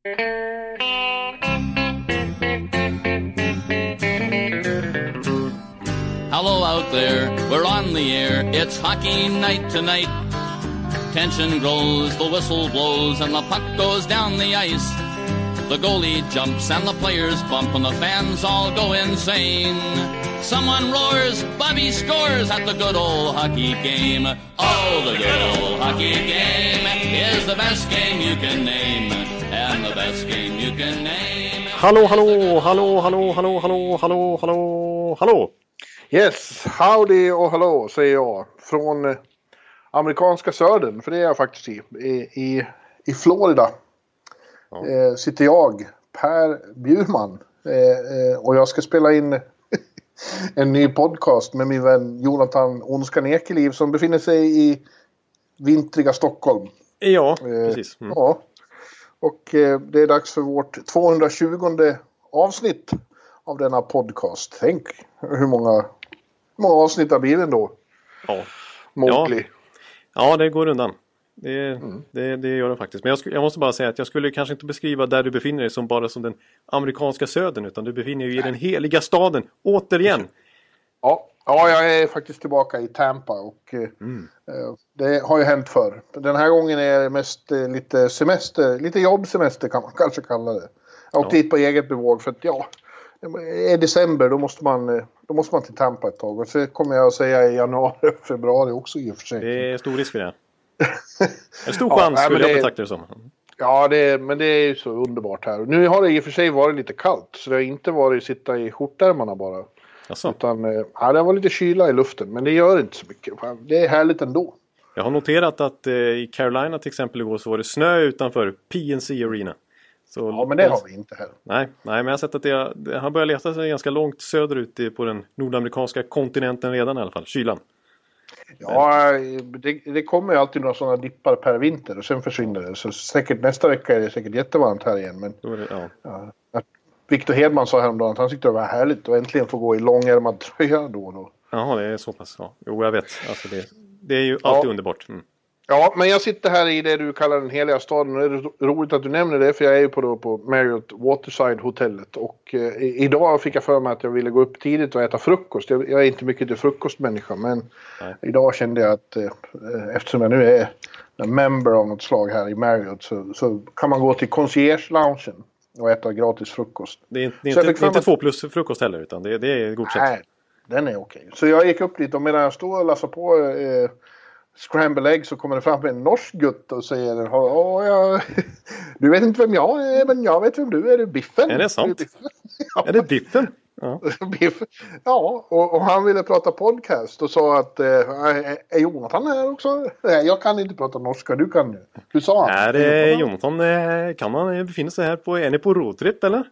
Hello out there, we're on the air, it's hockey night tonight. Tension grows, the whistle blows, and the puck goes down the ice. The goalie jumps and the players bump and the fans all go insane. Someone roars, Bobby scores at the good old hockey game. Oh, the good old hockey game is the best game you can name. And the best game you can name. Hallå, hallå, hallå, hallå, hallå, hallå, hallå, hallå, hallå. Yes, howdy och hallå säger jag från amerikanska södern, för det är jag faktiskt i Florida. Ja. Sitter jag, Per Bjurman, och jag ska spela in en ny podcast med min vän Jonathan Onskan Ekeliv som befinner sig i vintriga Stockholm. Ja, precis. Mm. Ja. Och det är dags för vårt 220:e avsnitt av denna podcast. Tänk hur många avsnitt har blivit ändå. Ja. Mowgli. Ja, det går undan. Det gör det faktiskt. Men jag måste bara säga att jag skulle kanske inte beskriva där du befinner dig som bara som den amerikanska södern, utan du befinner dig i den heliga staden återigen. Ja, jag är faktiskt tillbaka i Tampa och det har ju hänt förr. Den här gången är det mest lite semester, lite jobbsemester kan man kanske kalla det. Jag åkte dit på eget bevåg för att i december då måste man till Tampa ett tag, och så kommer jag att säga i januari och februari också i och för sig. Det är stor risk för det. En stor chans skulle jag betrakta det som. Ja, men det är ju så underbart här. Nu har det i och för sig varit lite kallt, så det har inte varit sitta i skjortärmarna bara. Asså. Utan det var lite kyla i luften, men det gör inte så mycket. Det är härligt ändå. Jag har noterat att i Carolina till exempel igår så var det snö utanför PNC Arena. Så ja, men det har vi inte här. Nej, men jag har sett att det har börjat leta sig ganska långt söderut på den nordamerikanska kontinenten redan i alla fall, kylan. Ja, det kommer ju alltid några sådana dippar per vinter och sen försvinner det. Så säkert nästa vecka är det säkert jättevarmt här igen. Men Victor Hedman sa häromdagen att han tyckte det var härligt att äntligen få gå i långärmad tröja då och då. Jaha, det är så pass. Ja. Jo, jag vet. Alltså det är ju alltid underbart. Mm. Ja, men jag sitter här i det du kallar den heliga staden, och det är roligt att du nämner det, för jag är ju på Marriott Waterside hotellet, och idag fick jag för mig att jag ville gå upp tidigt och äta frukost. Jag är inte mycket till frukostmänniska, men idag kände jag att eftersom jag nu är en member av något slag här i Marriott så kan man gå till concierge-loungen och äta gratis frukost. Det är inte 2 plus frukost heller, utan det är godkänt. Nej, den är okej. Så jag gick upp dit, och medan jag stod och lassade på scramble egg så kommer det fram en norsk gutt och säger du vet inte vem jag är, men jag vet vem du är. Du Biffen? Är det sant? Är det Biffen? Ja. Biffen. Ja, och han ville prata podcast och sa att är Jonathan här också? Nej, jag kan inte prata norska, du kan nu. Du sa han. Är det Jonathan? Kan han befinna sig här är ni på roadtrip eller?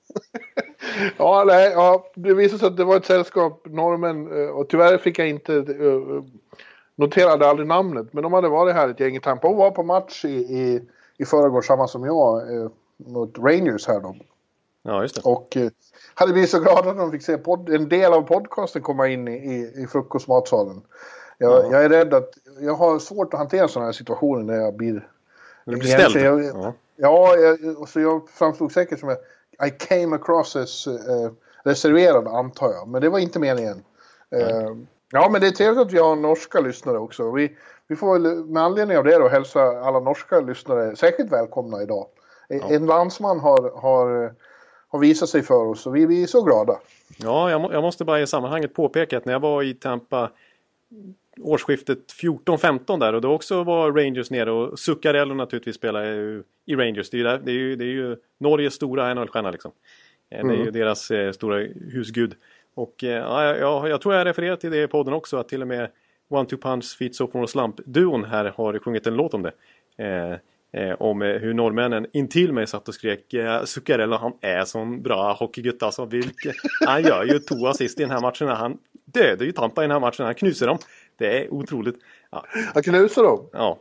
Det visade sig att det var ett sällskap norrmän, och tyvärr fick jag inte noterade aldrig namnet, men de hade varit här ett gäng i Tampa och var på match i förrgår, samma som jag, mot Rangers här då. Ja, just det. Och hade blivit så glada att de fick se en del av podcasten komma in i frukostmatsalen. Jag är rädd att jag har svårt att hantera sådana här situationer när jag blir ställd. Så jag framstod säkert som I came across as reserverad, antar jag, men det var inte meningen. Ja, men det är trevligt att vi har norska lyssnare också. Vi får väl med anledning av det då hälsa alla norska lyssnare säkert välkomna idag. Ja. En landsman har visat sig för oss, och vi är så glada. Ja, jag måste bara i sammanhanget påpeka att när jag var i Tampa årsskiftet 14-15 där, och då också var Rangers nere, och Zuccarello naturligtvis spelar i Rangers. Det är ju Norges stora NHL-stjärna liksom. Det är ju deras stora husgud. Och jag tror jag refererar till det i podden också, att till och med One Two Punch Feet Sophomore Slump-duon här har sjungit en låt om det. Om hur norrmännen intill mig satt och skrek Zuccarello, han är sån bra hockeygutt alltså, han gör ju 2 assist i den här matchen, han dödade ju Tampa i den här matchen, han knusar dem, det är otroligt. Ja. Han knusar dem? Ja.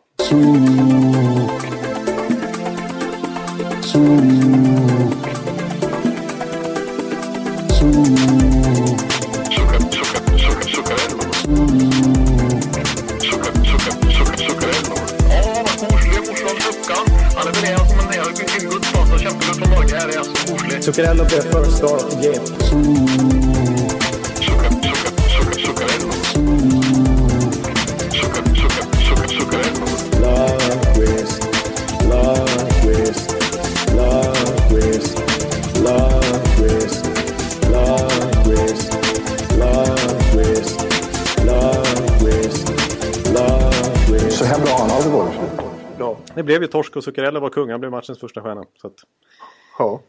här är alltså Forslind. Zuccarello blev first star of the game. Zuccarello. Så här bra han aldrig varit. Ja, det blev ju torsk och Zuccarello var kung. Han blev matchens första stjärna. Så att, Ja.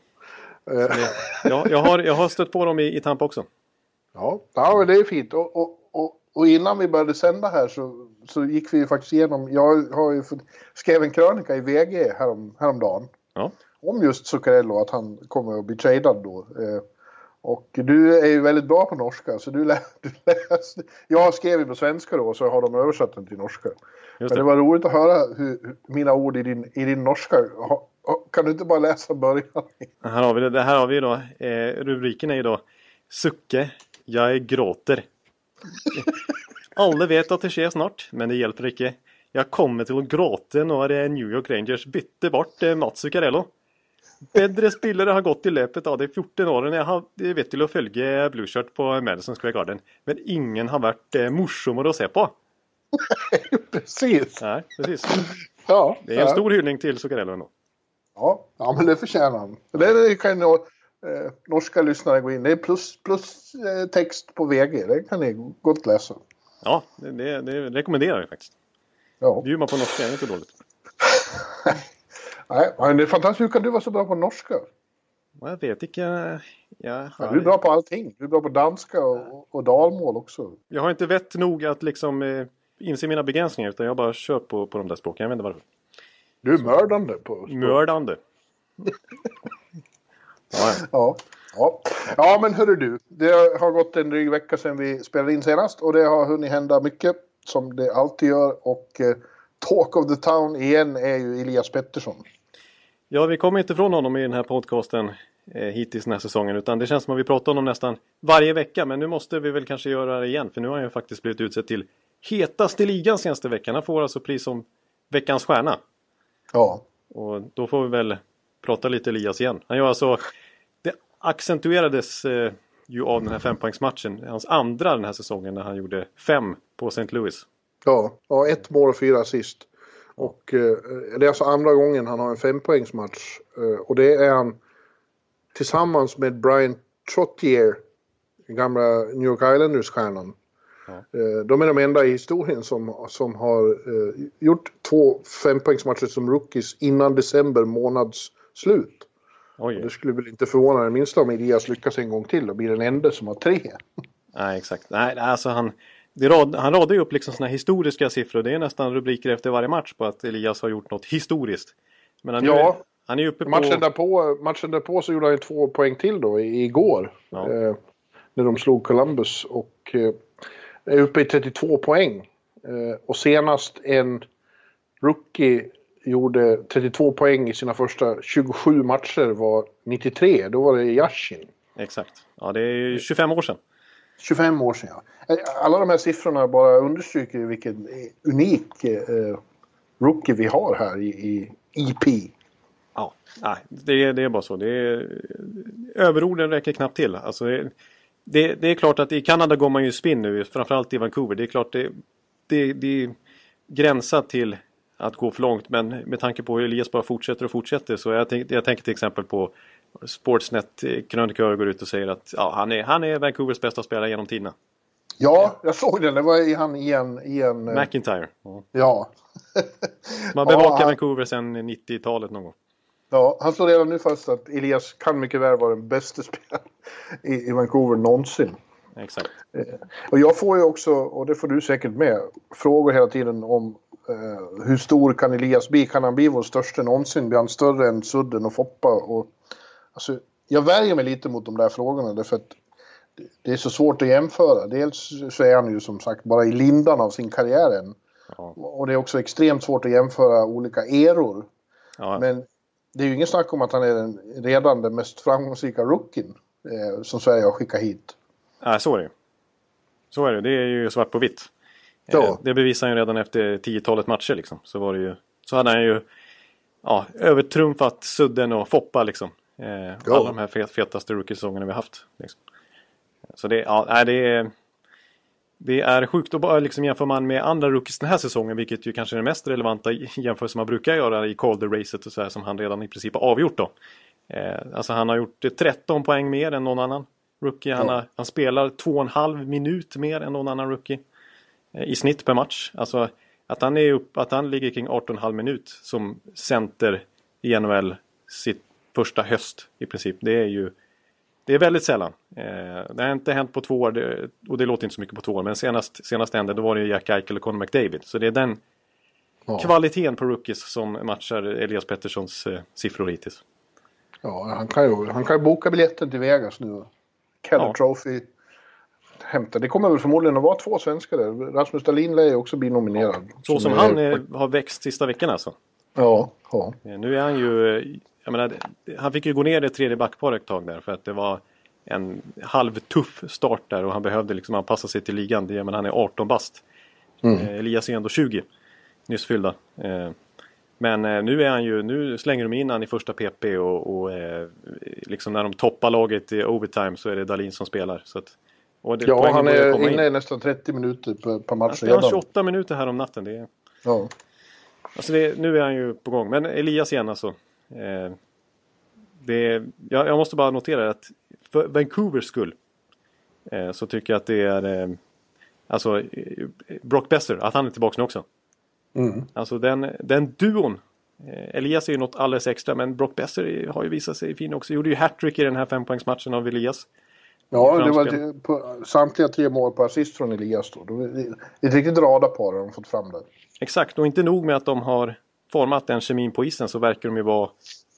Jag har stött på dem i Tampa också. Ja, men det är fint. Och innan vi började sända här så gick vi ju faktiskt igenom. Jag har ju skrev en krönika i VG häromdagen. Ja. Om just Zuccarello, att han kommer att bli tradad då. Och du är ju väldigt bra på norska, så du läste. Jag skrev ju på svenska då, så har de översatt den till norska. Men det var roligt att höra mina ord i din norska. Kan du inte bara läsa början? Här har vi det. Här har vi då. Rubriken är ju då Sucke, jag gråter. Alla vet att det sker snart, men det hjälper inte. Jag kommer till att gråta när New York Rangers bytte bort Mats Zuccarello. Bättre spelare har gått i löpet av de 14 åren jag har vet till att följa Blue Shirt på Madison Square Garden. Men ingen har varit morsommare att se på. Precis. Nej, precis. Ja, det är en stor hyllning till Zuccarello ändå. Ja, men det förtjänar han. Det kan ju norska lyssnare gå in. Det är plus text på VG. Det kan ni gott läsa. Ja, det rekommenderar vi faktiskt. Ja. Bjuder man på norska är det inte dåligt. Nej, men det är fantastiskt. Hur kan du vara så bra på norska? Jag vet inte. Du är bra på allting. Du är bra på danska och dalmål också. Jag har inte vett nog att liksom inse mina begränsningar, utan jag bara kör på de där språken. Jag vet inte varför. Du är mördande på språk. Mördande. Ja, men hörru du. Det har gått en dryg vecka sedan vi spelade in senast. Och det har hunnit hända mycket, som det alltid gör. Och Talk of the Town igen är ju Elias Pettersson. Ja, vi kommer inte från honom i den här podcasten hittills den här säsongen. Utan det känns som att vi pratar om honom nästan varje vecka. Men nu måste vi väl kanske göra det igen. För nu har han ju faktiskt blivit utsedd till hetaste ligan senaste veckan. Han får alltså pris som veckans stjärna. Ja. Och då får vi väl prata lite Elias igen. Han gör alltså... Det accentuerades ju av den här 5-poängsmatchen. Hans andra den här säsongen när han gjorde 5 på St. Louis. Ja, 1 mål och 4 assist. Och det är alltså andra gången han har en 5-poängsmatch. Och det är han tillsammans med Brian Trottier, den gamla New York Islanders-stjärnan. Ja. De är de enda i historien som har gjort 2 5-poängsmatcher som rookies innan december månads slut. Och det skulle väl inte förvåna det minsta om Elias lyckas en gång till och blir den enda som har 3. Nej, exakt. Nej, alltså han radar ju upp liksom såna historiska siffror. Det är nästan rubriker efter varje match på att Elias har gjort något historiskt. Men han är uppe på... Matchen därpå så gjorde han ju 2 poäng till då igår. Ja. När de slog Columbus och är uppe i 32 poäng. Och senast en rookie gjorde 32 poäng i sina första 27 matcher var 93. Då var det Yashin. Exakt. Ja, det är 25 år sedan. 25 år sedan, ja. Alla de här siffrorna bara understryker vilken unik rookie vi har här i EP. Ja, nej, det är bara så. Överorden räcker knappt till. Alltså det är klart att i Kanada går man ju spinn nu, framförallt i Vancouver. Det är klart det är gränsat till att gå för långt, men med tanke på hur Elias bara fortsätter så jag tänker till exempel på Sportsnet-krönikör går ut och säger att han är Vancouvers bästa spelare genom tiderna. Ja, jag såg den. Det var han i en McIntyre. Ja. Man bevakar Vancouver sedan 90-talet någon gång. Ja, han slår redan nu fast att Elias kan mycket väl vara den bästa spelaren i Vancouver någonsin. Exakt. Och jag får ju också, och det får du säkert med, frågor hela tiden om hur stor kan Elias bli? Kan han bli vår största någonsin? Blir han större än Sudden och Foppa? Och, alltså, jag värjer mig lite mot de där frågorna därför att det är så svårt att jämföra. Dels så är han ju som sagt bara i lindan av sin karriär än. Ja. Och det är också extremt svårt att jämföra olika eror. Ja. Men det är ju ingen snack om att han är redan den mest framgångsrika rookien som Sverige har skickat hit. Ja, så är det. Så är det. Det är ju svart på vitt. Ja. Det bevisar han ju redan efter 10-talet matcher liksom. Så hade han ju övertrumfat Sudden och Foppa liksom. Alla de här fetaste rookie-säsongerna vi har haft. Liksom. Så det är sjukt att bara liksom jämför man med andra rookies den här säsongen, vilket ju kanske är det mest relevanta jämförelse man brukar göra i Calder-racet och så här, som han redan i princip har avgjort då. Alltså han har gjort 13 poäng mer än någon annan rookie. Han spelar 2,5 minut mer än någon annan rookie i snitt per match. Alltså att han ligger kring 18,5 minut som center i NHL sitt första höst i princip. Det är väldigt sällan. Det har inte hänt på 2 år, och det låter inte så mycket på 2 år, men senast hände då var det Jack Eichel och Connor McDavid. Så det är den kvaliteten på rookies som matchar Elias Petterssons siffror hittills. Ja, han kan ju boka biljetten till Vegas nu. Keller Trophy hämta. Det kommer väl förmodligen att vara 2 svenskar där. Rasmus Dahlin lär ju också bli nominerad. Så som han har växt sista veckan alltså. Ja. Nu är han ju... Jag menar, han fick ju gå ner det 3:e backpar ett tag där för att det var en halvtuff start där och han behövde liksom anpassa sig till ligan. Men han är 18 bast. Elias är ändå 20 nyss fyllda. Men nu slänger de in han i första PP och liksom när de toppar laget i overtime så är det Dahlin som spelar. Så att, han är inne i nästan 30 minuter per match. Han spelar 28 minuter här om natten. Alltså nu är han ju på gång. Men Elias igen alltså. Jag måste bara notera att för Vancouvers skull så tycker jag att det är alltså Brock Besser, att han är tillbaka nu också. Alltså den duon, Elias är ju något alldeles extra, men Brock Besser har ju visat sig fin också. Gjorde ju hattrick i den här 5-poängsmatchen av Elias. Ja, det var på samtliga 3 mål på assist från Elias då. Det är ett riktigt radarpar de har fått fram där. Exakt, och inte nog med att de har format den kemin på isen så verkar de ju vara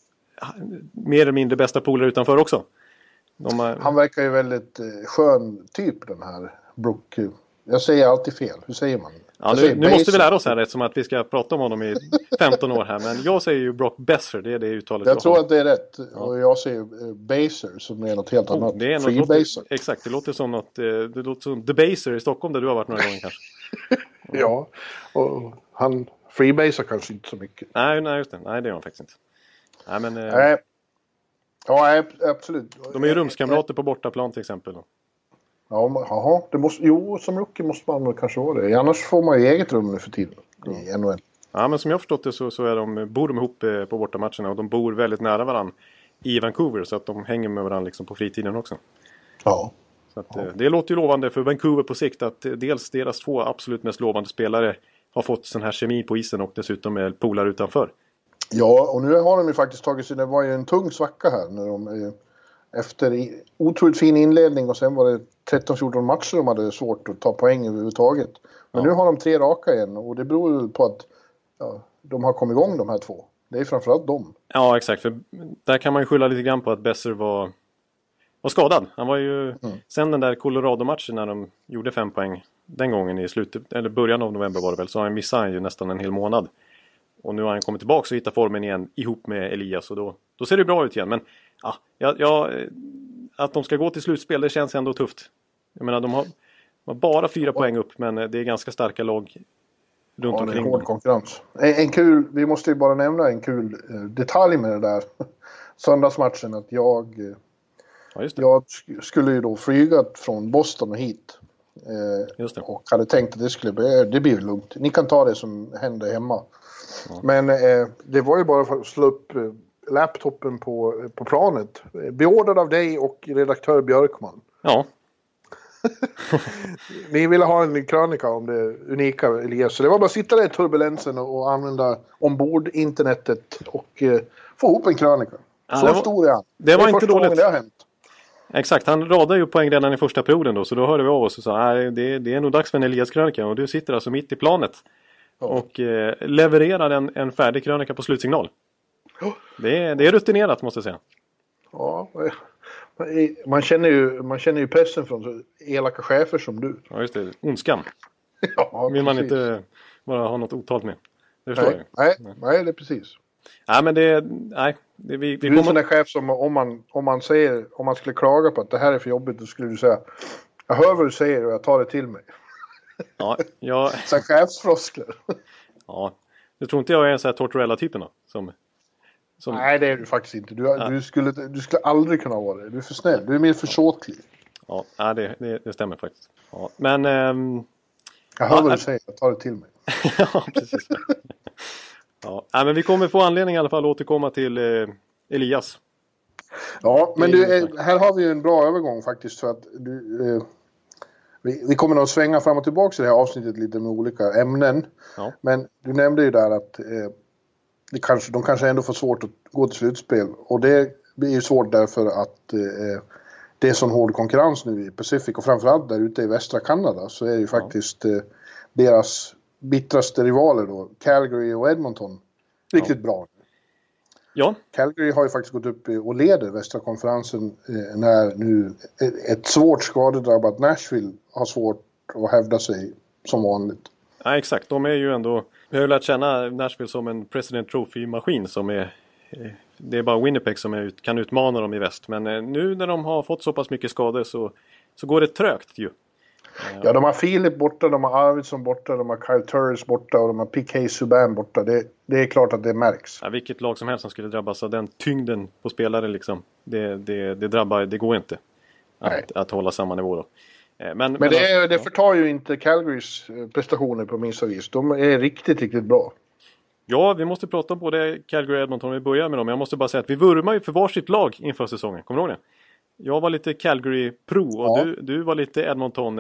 mer eller mindre bästa polare utanför också. Han verkar ju väldigt skön typ, den här Brook. Jag säger alltid fel. Hur säger man? Ja, nu måste vi lära oss här eftersom att vi ska prata om honom i 15 år här. Men jag säger ju Brock Besser, det är det uttalet. Jag tror att det är rätt. Och jag säger Baser som är något helt annat. Det är Free Baser. Exakt, det låter som något. Det låter som The Baser i Stockholm där du har varit några gånger kanske. Ja, och han Free Baser kanske inte så mycket. Nej, just det. Nej, det är han faktiskt inte. Nej, men... Ja, absolut. De är ju rumskamrater på bortaplan till exempel. Ja, som rookie måste man kanske vara det. Annars får man ju eget rum nu för tiden i NHL. Ja, men som jag har förstått det så bor de ihop på bortamatcherna och de bor väldigt nära varandra i Vancouver så att de hänger med varandra liksom på fritiden också. Ja. Så att, det låter ju lovande för Vancouver på sikt att dels deras 2 absolut mest lovande spelare har fått sån här kemi på isen och dessutom är polare utanför. Ja, och nu har de ju faktiskt tagit sig, det var ju en tung svacka här när de efter otroligt fin inledning och sen var det 13-14 matcher de hade svårt att ta poäng överhuvudtaget. Men nu har de 3 raka igen och det beror på att de har kommit igång de här 2. Det är framförallt dem. Ja, exakt. För där kan man ju skylla lite grann på att Besser var skadad. Han var ju sen den där Colorado-matchen när de gjorde 5 poäng den gången i slutet, eller början av november var det väl, så han missade ju nästan en hel månad. Och nu har han kommit tillbaka och hittat formen igen ihop med Elias och då ser det bra ut igen. Men att de ska gå till slutspel, det känns ändå tufft. Jag menar, de har bara 4 poäng upp, men det är ganska starka lag runt omkring. Det är hård konkurrens. Vi måste ju bara nämna en kul detalj med det där söndagsmatchen, att jag skulle ju då flyga från Boston och hit. Just det. Och hade tänkt att det blir lugnt. Ni kan ta det som händer hemma. Ja. Men det var ju bara för att slå upp laptopen på planet. Beordrad av dig och redaktör Björkman. Ja. Ni ville ha en krönika om det unika Elias. Så det var bara att sitta där i turbulensen och använda ombord internetet och få ihop en krönika. Så stor är han. Det var inte dåligt. Det har hänt. Exakt, han radade ju poäng redan i första perioden då. Så då hörde vi av oss och sa det är nog dags för en Elias-krönika. Och du sitter alltså mitt i planet. Och levererar en färdig krönika på slutsignal. Det är rutinerat måste jag säga. Ja, man känner ju pressen från så elaka chefer som du. Ja, just det. Ondskan. Ja, vill man inte bara ha något otalt med. Det förstår jag. Nej, det är precis. Nej, men vi du är en sån där chef som om man skulle klaga på att det här är för jobbigt, då skulle du säga jag hör vad du säger och jag tar det till mig. Ja, så chefsfroskler. Ja, jag tror inte jag är en sån här Tortorella-typen då, Nej, det är du faktiskt inte. Du skulle aldrig kunna vara det. Du är för snäll. Du är mer försåtlig. Ja, det stämmer faktiskt. Ja, men... jag hör vad du säger. Jag tar det till mig. Ja, precis. Ja, men vi kommer få anledning i alla fall att återkomma till Elias. Ja, men här har vi ju en bra övergång faktiskt. För att vi kommer nog svänga fram och tillbaka i det här avsnittet lite med olika ämnen. Ja. Men du nämnde ju där att de kanske ändå får svårt att gå till slutspel. Och det blir ju svårt därför att det är sån hård konkurrens nu i Pacific. Och framförallt där ute i västra Kanada så är det ju faktiskt deras bittraste rivaler då, Calgary och Edmonton, riktigt bra. Ja. Calgary har ju faktiskt gått upp och leder västra konferensen när nu ett svårt skadedrabbat Nashville har svårt att hävda sig som vanligt. Ja, exakt. De är ju ändå... Vi har ju lärt känna Nashville som en President Trophy-maskin som är... Det är bara Winnipeg som kan utmana dem i väst. Men nu när de har fått så pass mycket skador så går det trögt ju. Ja, de har Filip borta, de har Arvidsson borta, de har Kyle Turris borta och de har P.K. Subban borta. Det är klart att det märks. Ja, vilket lag som helst som skulle drabbas av den tyngden på spelare liksom. Det går inte att hålla samma nivå då. Men det förtar ju inte Calgarys prestationer på minsta vis. De är riktigt, riktigt bra. Ja, vi måste prata om både Calgary och Edmonton. Vi börjar med dem. Jag måste bara säga att vi vurmar ju för varsitt lag inför säsongen. Kommer du ihåg det? Jag var lite Calgary Pro och du var lite Edmonton.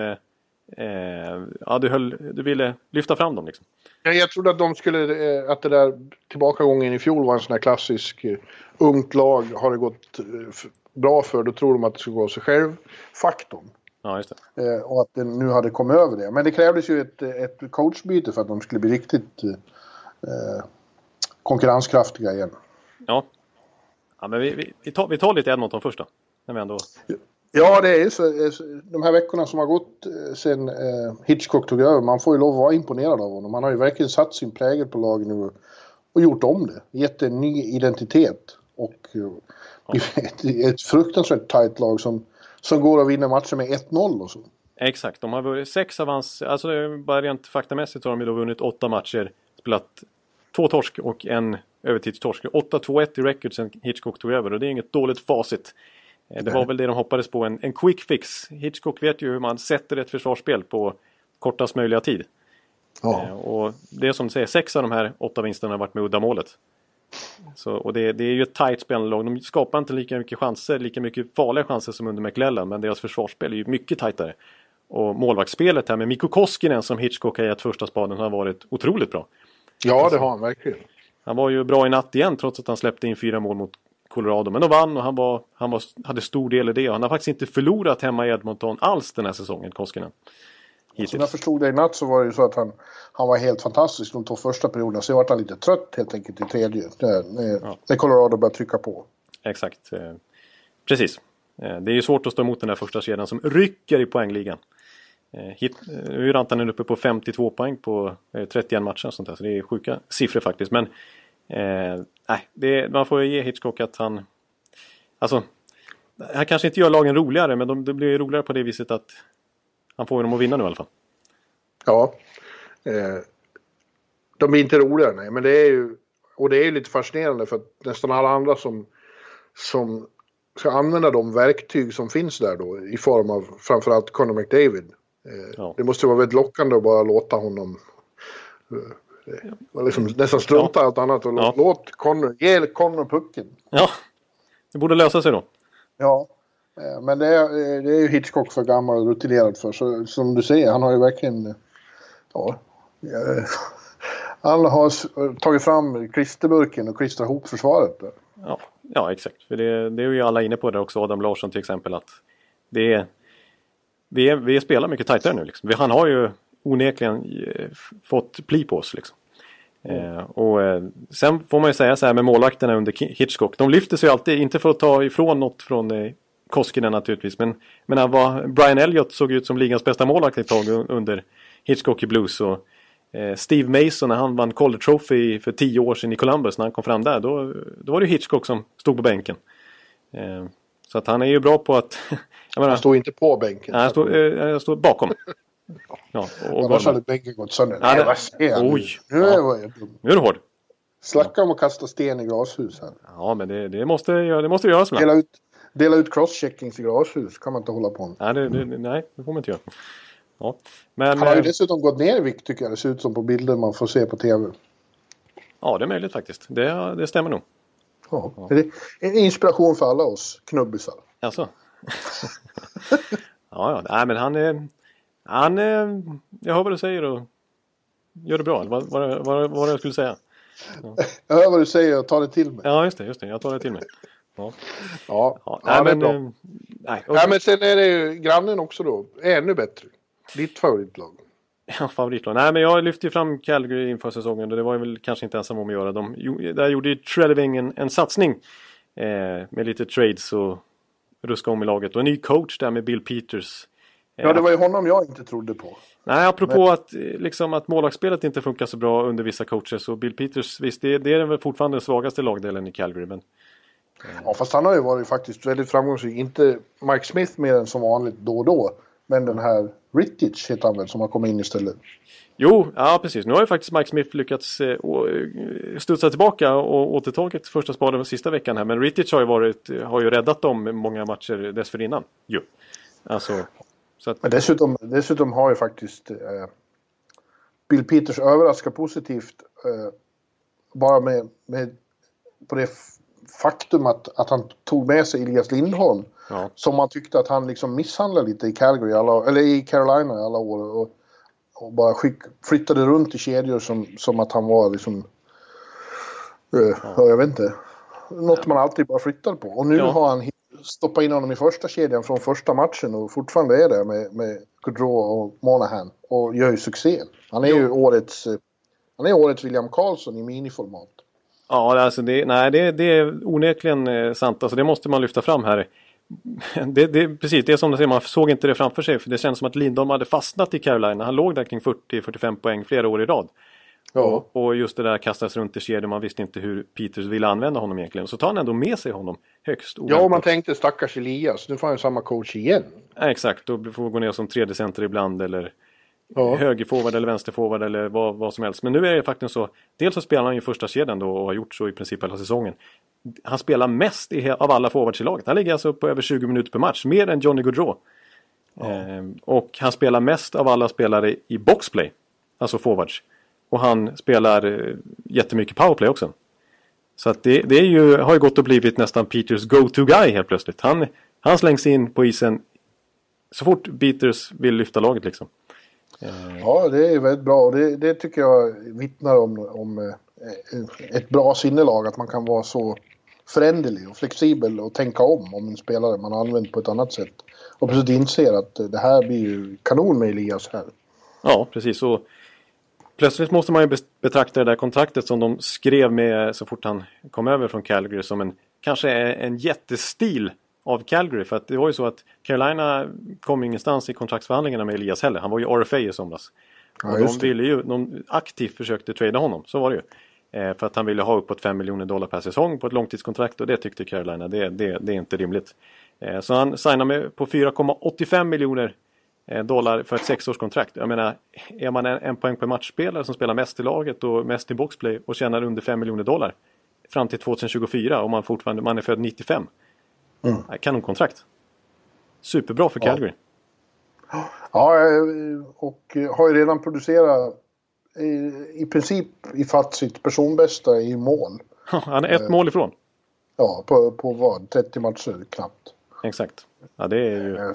Du ville lyfta fram dem liksom. Jag trodde att att det där tillbakagången i fjol var en sån här klassisk ungt lag. Har det gått bra för, då tror de att det ska gå sig själv. Faktorn. Ja, just det. Och att det nu hade kommit över det. Men det krävdes ju ett coachbyte för att de skulle bli riktigt konkurrenskraftiga igen. Ja, men vi tar lite Edmonton först då. När vi ändå... Ja, det är så. De här veckorna som har gått sen Hitchcock tog över, man får ju lov att vara imponerad av honom. Man har ju verkligen satt sin prägel på lagen nu och gjort om det. Gett en ny identitet. Och ett fruktansvärt tajt lag som går att vinna matcher med 1-0 och så. Exakt, de har vunnit 6 av hans... Alltså bara rent faktamässigt har de då vunnit 8 matcher. Spelat 2 torsk och en övertidstorsk. 8-2-1 i record sen Hitchcock tog över och det är inget dåligt facit. Det var väl det de hoppades på, en quick fix. Hitchcock vet ju hur man sätter ett försvarsspel på kortast möjliga tid. Ja. Och det är som du säger, 6 av de här 8 vinsterna har varit med uddamålet. Och det är ju ett tight spellag. De skapar inte lika mycket chanser, lika mycket farliga chanser som under McLellan, men deras försvarsspel är ju mycket tajtare. Och målvaktsspelet här med Mikko Koskinen som Hitchcock har gett första spaden har varit otroligt bra. Ja, det har han verkligen. Han var ju bra i natt igen trots att han släppte in 4 mål mot Colorado. Men de vann och han hade stor del i det. Och han har faktiskt inte förlorat hemma i Edmonton alls den här säsongen, Koskinen. Som jag förstod det i natt så var det ju så att han var helt fantastisk de 2 första perioderna. Så var han lite trött helt enkelt i tredje. När Colorado började trycka på. Exakt. Precis. Det är ju svårt att stå emot den där första kedjan som rycker i poängligan. Nu är Rantanen uppe på 52 poäng på 31 matcher och sånt där. Så det är sjuka siffror faktiskt. Men man får ju ge Hitchcock att han... Alltså, han kanske inte gör lagen roligare, men det blir roligare på det viset att han får dem att vinna nu i alla fall. Ja. De blir inte roligare, nej. Men det är ju lite fascinerande för att nästan alla andra som ska använda de verktyg som finns där då i form av framförallt Connor McDavid. Det måste vara väldigt lockande att bara låta honom liksom nästan strunta allt annat och låt ge Connor pucken. Ja, det borde lösa sig då. Ja, men det är ju Hitchcock för gammal och rutinerad för. Så, som du säger, han har ju verkligen han har tagit fram klisterburken och klistrat ihop försvaret där. Ja, exakt. För det är ju alla inne på det också, Adam Larsson till exempel, att vi spelar mycket tajtare nu liksom. Han har ju onekligen fått pli på oss liksom. Sen får man ju säga så här med målvakterna under Hitchcock. De lyfter sig alltid, inte för att ta ifrån något från Koskinen naturligtvis. Men Brian Elliott såg ut som ligans bästa målvakt ett tag under Hitchcock i Blues. Och Steve Mason när han vann Calder Trophy för 10 år sedan i Columbus, när han kom fram där, då var det Hitchcock som stod på bänken. Så att han är ju bra på att... Han står inte på bänken. Nej, jag står bakom. Ja, och annars hade bänken gått sönder. Oj. Nu är du hård. Slacka om att kasta sten i glashus här. Ja, men det måste göras. Dela ut crosscheckings i glashus kan man inte hålla på med. Nej, det får man inte göra. Ja. Men, han har ju dessutom gått ner i vikt tycker jag. Det ser ut som på bilder man får se på tv. Ja, det är möjligt faktiskt. Det stämmer nog. Ja. Det är en inspiration för alla oss knubbisar. Alltså. ja. Nej, men han jag hör vad du säger och gör det bra. Vad jag skulle säga. Ja. Jag hör vad du säger och tar det till mig. Ja, just det. Jag tar det till mig. Ja. Nej, men bra. Nej, men sen är det ju grannen också då. Ännu bättre. Ditt favoritlag. Ja, favoritlag. Nej, men jag lyfte ju fram Calgary inför säsongen och det var ju väl kanske inte ensam om att göra. Där gjorde ju Treleving en satsning med lite trades och ruska om i laget. Och en ny coach där med Bill Peters. Ja, det var ju honom jag inte trodde på. Nej, apropå att målvaktsspelet inte funkar så bra under vissa coacher. Så Bill Peters, visst, det är väl fortfarande den svagaste lagdelen i Calgary. Men... Ja, fast han har ju varit faktiskt väldigt framgångsrik. Inte Mike Smith mer än som vanligt då och då. Men den här Rittich heter han väl som har kommit in istället. Jo, ja precis. Nu har ju faktiskt Mike Smith lyckats studsa tillbaka och återtagit första spaden sista veckan här. Men Rittich har ju räddat dem många matcher dessförinnan. Jo. Alltså, så att... Men dessutom har ju faktiskt Bill Peters överraskat positivt bara med på det faktum att han tog med sig Elias Lindholm. Ja. Som man tyckte att han liksom misshandlade lite i Calgary eller i Carolina i alla år och bara flyttade runt i kedjor som att han var liksom jag vet inte något man alltid bara flyttar på. Och nu har han stoppat in honom i första kedjan från första matchen och fortfarande är det med Gaudreau och Monahan och gör ju succé. Han är ju årets William Karlsson i miniformat. Ja, alltså det är onekligen sant. Alltså det måste man lyfta fram här. Precis, det är som du säger, man såg inte det framför sig. För det känns som att Lindholm hade fastnat i Carolina. Han låg där kring 40-45 poäng flera år i rad. Ja. Och just det där kastades runt i kedjan. Man visste inte hur Peters ville använda honom egentligen. Så tar han ändå med sig honom högst oväntat. Ja, och man tänkte stackars Elias. Nu får han samma coach igen. Ja, exakt, då får vi gå ner som tredje center ibland. Eller högerforward eller vänsterforward eller vad som helst. Men nu är det faktiskt så. Dels så spelar han ju första kedjan då och har gjort så i princip hela säsongen. Han spelar mest av alla forwards i laget. Han ligger alltså på över 20 minuter per match. Mer än Johnny Gaudreau. Och han spelar mest av alla spelare i boxplay. Alltså forwards. Och han spelar jättemycket powerplay också. Så att det är ju, har ju gått och blivit nästan Peters go-to-guy helt plötsligt. Han slängs in på isen så fort Peters vill lyfta laget liksom. Ja, det är väldigt bra. Och det tycker jag vittnar om ett bra sinnelag. Att man kan vara så föränderlig och flexibel och tänka om en spelare man har använt på ett annat sätt. Och plötsligt inser att det här blir ju kanon med Elias här. Ja, precis. Och plötsligt måste man ju betrakta det där kontraktet som de skrev med så fort han kom över från Calgary som kanske en jättestil av Calgary. För att det var ju så att Carolina kom ingenstans i kontraktsförhandlingarna med Elias heller. Han var ju RFA i somras. Och de aktivt försökte trada honom. Så var det ju. För att han ville ha uppåt $5 miljoner per säsong på ett långtidskontrakt. Och det tyckte Carolina. Det är inte rimligt. Så han signade med på $4,85 miljoner för ett 6-årskontrakt. Jag menar, är man en poäng per matchspelare som spelar mest i laget och mest i boxplay och tjänar under $5 miljoner fram till 2024 och man är född 95. Kanonkontrakt. Superbra för Calgary. Ja, och har ju redan producerat i princip ifatt sitt personbästa i mål. Han är ett mål ifrån. Ja, på vad? 30 matcher knappt. Exakt. Ja, det är ju...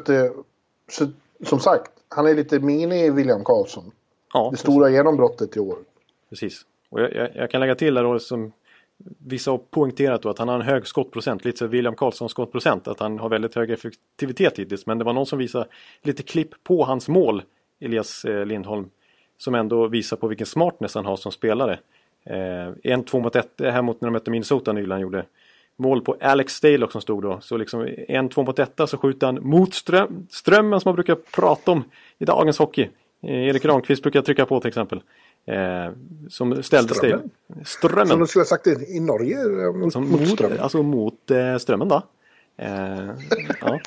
Så som sagt, han är lite mini William Karlsson. Ja, det stora genombrottet i år. Precis. Och jag kan lägga till där då, som vissa har poängterat då, att han har en hög skottprocent. Lite så William Karlssons skottprocent. Att han har väldigt hög effektivitet hittills. Men det var någon som visade lite klipp på hans mål, Elias Lindholm. Som ändå visar på vilken smartness han har som spelare. 1-2 mot 1 här mot när de mötte Minnesota nyligen gjorde. Mål på Alex Stalock som stod då. Så liksom 1-2 mot 1 så skjuter han mot strömmen som man brukar prata om i dagens hockey. Erik Ramqvist brukar trycka på till exempel. Som ställde Strömmen. Som du skulle ha sagt i Norge. Mot strömmen. Alltså mot strömmen då. Ja.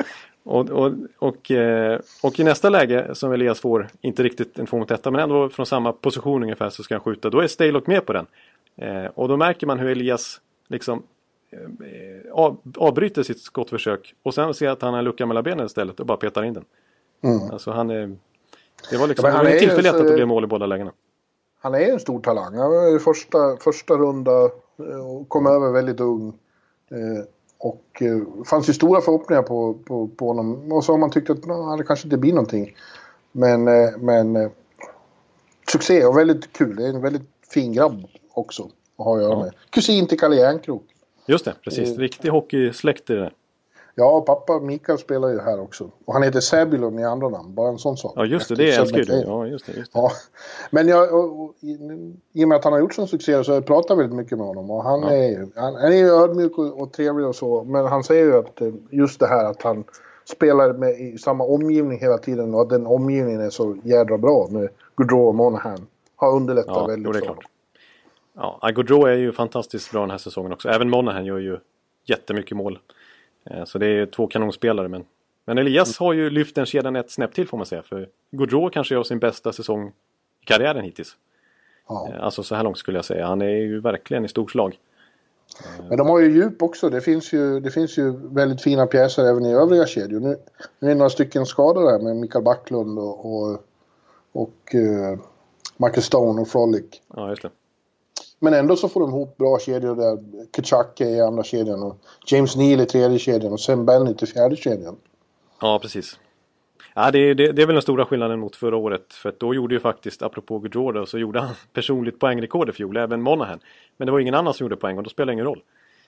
Och i nästa läge som Elias får inte riktigt en 2 mot 1 men ändå från samma position ungefär så ska han skjuta. Då är Stalock med på den. Och då märker man hur Elias liksom avbryter sitt skottförsök och sen ser att han har en lucka mellan benen istället och bara petar in den. Alltså det var liksom en tillfällighet att det blev mål i båda lägena. Han är en stor talang. Han var i första runda och kom över väldigt ung. Och fanns ju stora förhoppningar på honom. Och så har man tyckt att det kanske inte blir någonting. Men succé och väldigt kul. Det är en väldigt fin grabb också att ha att göra med. Kusin till Kalle Järnkrok. Just det, precis. Riktig hockeysläkt i det där. Ja, pappa Mikael spelar ju här också. Och han heter Säbylon i andra namn. Bara en sån sak. Ja, just det. Det älskar du. Ja, just det. Ja. Men i och med att han har gjort sån succé så jag pratar väldigt mycket med honom. Och han är ju ödmjuk och trevlig och så. Men han säger ju att just det här att han spelar i samma omgivning hela tiden. Och att den omgivningen är så jädra bra med Gaudreau och Monahan. Har underlättat väldigt det är klart. Ja, Gaudreau är ju fantastiskt bra den här säsongen också. Även Monahan gör ju jättemycket mål. Så det är 2 kanonspelare. Men Elias har ju lyft den kedjan ett snäpp till får man säga. För Gaudreau kanske gör sin bästa säsong i karriären hittills. Ja. Alltså så här långt skulle jag säga. Han är ju verkligen i storslag. Men de har ju djup också. Det finns ju väldigt fina pjäser även i övriga kedjor. Nu är det några stycken skadade där med Mikael Backlund och Michael Stone och Frolic. Ja, just det. Men ändå så får de ihop bra kedjor där. Kachak i andra kedjan och James Neal i tredje kedjan och Sam Bennett i fjärde kedjan. Ja, precis. Ja, det är väl den stora skillnaden mot förra året. För att då gjorde ju faktiskt, apropå Gaudreau, så gjorde han personligt poängrekord i fjol, även Monahan. Men det var ingen annan som gjorde poäng och då spelade det ingen roll.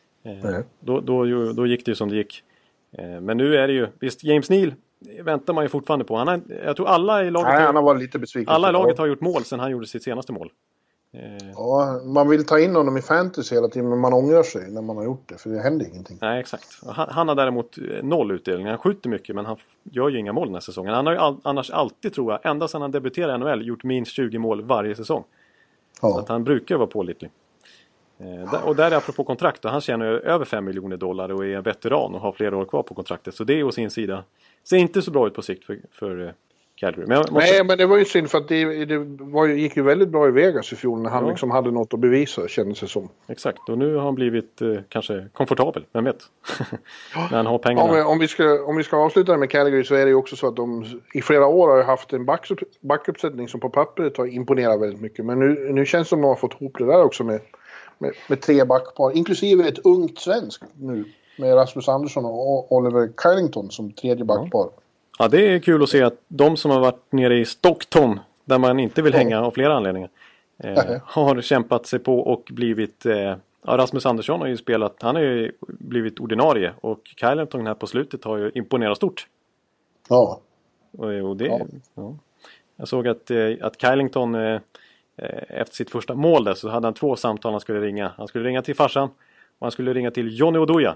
Då gick det ju som det gick. Men nu är det ju, visst, James Neal väntar man ju fortfarande på. Jag tror alla i laget, han har varit lite besviken. Alla i laget har gjort mål sedan han gjorde sitt senaste mål. Ja, man vill ta in honom i fantasy hela tiden, men man ångrar sig när man har gjort det, för det händer ingenting. Nej, exakt. Han har däremot 0 utdelning. Han skjuter mycket, men han gör ju inga mål den här säsongen. Han har ju annars alltid, tror jag, ända sedan han debuterade i NHL, gjort minst 20 mål varje säsong. Ja. Så att han brukar vara pålitlig. Och där är apropå kontrakt, och han tjänar ju över $5 miljoner och är en veteran och har flera år kvar på kontraktet. Så det är å sin sida, ser inte så bra ut på sikt för Calgary. Nej, men det var ju synd för att det gick ju väldigt bra i Vegas i fjol när han liksom hade något att bevisa, kändes det som. Exakt, och nu har han blivit kanske komfortabel, vem vet? När han har pengarna. Ja, om vi ska avsluta med Calgary så är det ju också så att de i flera år har haft en backuppsättning som på pappret har imponerat väldigt mycket. Men nu känns det som att de har fått ihop det där också med 3 backpar, inklusive ett ungt svensk nu med Rasmus Andersson och Oliver Kylington som tredje backpar. Ja, det är kul att se att de som har varit nere i Stockton, där man inte vill hänga av flera anledningar, har kämpat sig på och blivit... Rasmus Andersson har ju spelat, han har ju blivit ordinarie, och Kylington här på slutet har ju imponerat stort. Ja. Och det, ja. Jag såg att Kylington efter sitt första mål där så hade han 2 samtal han skulle ringa. Han skulle ringa till farsan och han skulle ringa till Johnny Oduya.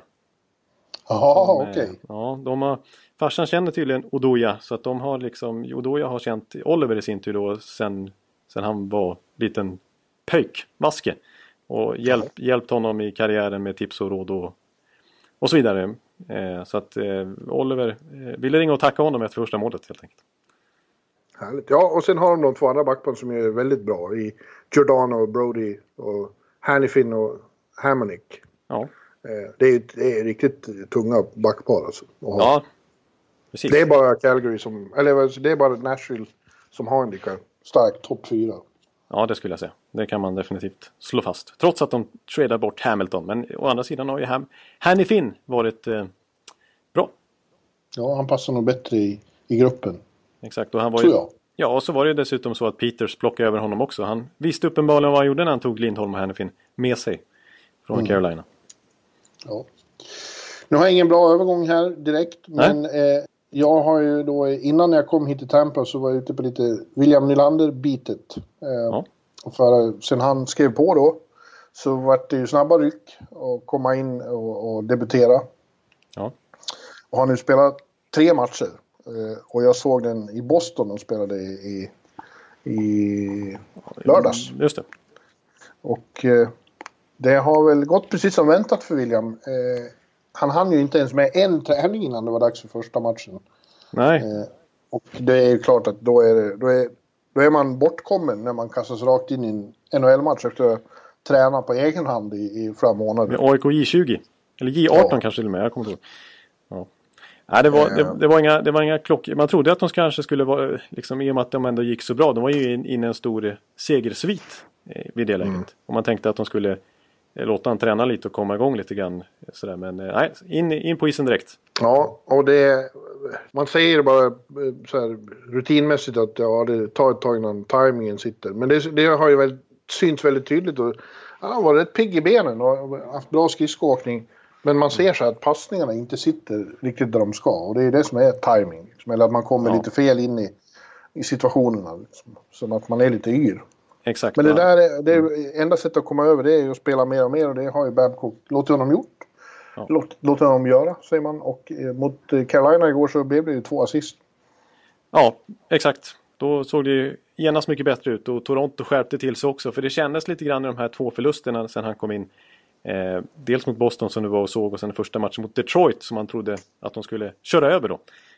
Jaha, okej. Ja, farsan känner tydligen Oduya, så att de har liksom, Oduya har känt Oliver i sin tur då sen han var liten pöjkvaske och hjälpt honom i karriären med tips och råd och så vidare. Så att Oliver ville ringa och tacka honom efter första målet helt enkelt. Härligt. Ja, och sen har de 2 andra backpar som är väldigt bra i Giordano och Brody och Hanifin och Hamonic. Ja. Det är riktigt tunga backpar alltså. Ja, precis. Det är bara Calgary det är bara Nashville som har en lika stark topp 4. Ja, det skulle jag säga. Det kan man definitivt slå fast. Trots att de tradar bort Hamilton. Men å andra sidan har ju Hanifin varit bra. Ja, han passar nog bättre i gruppen. Exakt, och han var ju... Ja, och så var det dessutom så att Peters plockade över honom också. Han visste uppenbarligen vad han gjorde när han tog Lindholm och Hanifin med sig från Carolina. Ja. Nu har jag ingen bra övergång här direkt. Nej. Men jag har ju då, innan jag kom hit till Tampa så var jag ute på lite William Nylander-bitet. Sen han skrev på då så var det ju snabba ryck att komma in och debutera. Ja. Och har nu spelat 3 matcher. Och jag såg den i Boston och spelade i lördags. Just det. Och det har väl gått precis som väntat för William. Han hann ju inte ens med en träning innan det var dags för första matchen. Nej. Och det är ju klart att då är man bortkommen när man kastas rakt in i en NHL-match efter att ha träna på egen hand i flera månader. Med AIK J20. Eller J18 kanske till och med, jag kommer ihåg. Ja. Nej, det var inga klockor. Man trodde att de kanske skulle vara, liksom, i och med att de ändå gick så bra. De var ju inne i en stor segersvit vid det läget. Och man tänkte att de skulle låta han träna lite och komma igång lite grann. Sådär. Men nej, in på isen direkt. Ja, och man säger bara så här rutinmässigt att det tar ett tag innan timingen sitter. Men det har ju synts väldigt tydligt. Och han har varit rätt pigg i benen och haft bra skridskoåkning. Men man ser så att passningarna inte sitter riktigt där de ska. Och det är det som är timing. Liksom. Eller att man kommer lite fel in i situationerna. Liksom. Som att man är lite yr. Exakt. Men det är enda sättet att komma över det är att spela mer och mer. Och det har ju Babcock låtit honom gjort. Ja. Låter honom göra, säger man. Och mot Carolina igår så blev det ju 2 assist. Ja, exakt. Då såg det ju genast mycket bättre ut. Och Toronto skärpte till sig också. För det kändes lite grann i de här 2 förlusterna sen han kom in. Dels mot Boston som du var och såg. Och sen den första matchen mot Detroit som man trodde att de skulle köra över då.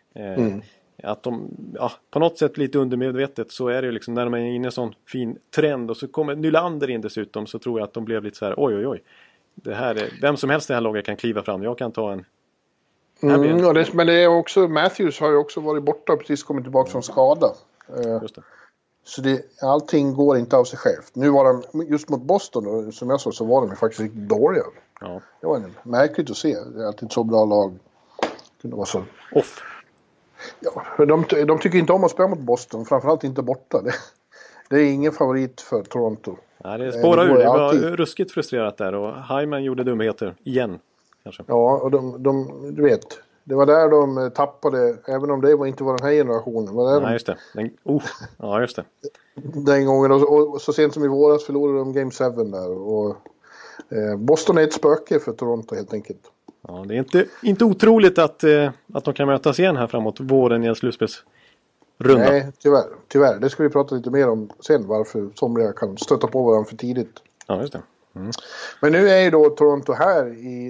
Att de, på något sätt lite undermedvetet så är det ju liksom när de är inne i en sån fin trend. Och så kommer Nylander in dessutom, så tror jag att de blev lite så här, oj. Det här är, vem som helst i det här laget kan kliva fram. Jag kan ta en... men det är också, Matthews har ju också varit borta och precis kommit tillbaka från skada. Just det. Så allting går inte av sig självt. Nu var de, just mot Boston då, som jag sa, så var de faktiskt riktigt dåliga. Ja. Det var märkligt att se. Det är alltid ett så bra lag. Kunde vara så... Off. Ja, de tycker inte om att spela mot Boston. Framförallt inte borta. Det är ingen favorit för Toronto. Nej, det spårar ur. Det var ruskigt frustrerat där. Och Hyman gjorde dumheter igen. Kanske. Ja, och du vet. Det var där de tappade. Även om det inte var den här generationen. Nej, just det. Ja, just det. Den gången. Och så sent som i våras förlorade de Game 7 där. Och Boston är ett spöke för Toronto helt enkelt. Ja, det är inte otroligt att de kan mötas igen här framåt våren i en slutspelsrunda. Nej, tyvärr. Det ska vi prata lite mer om sen. Varför somliga kan stöta på varandra för tidigt. Ja, just det. Men nu är ju då Toronto här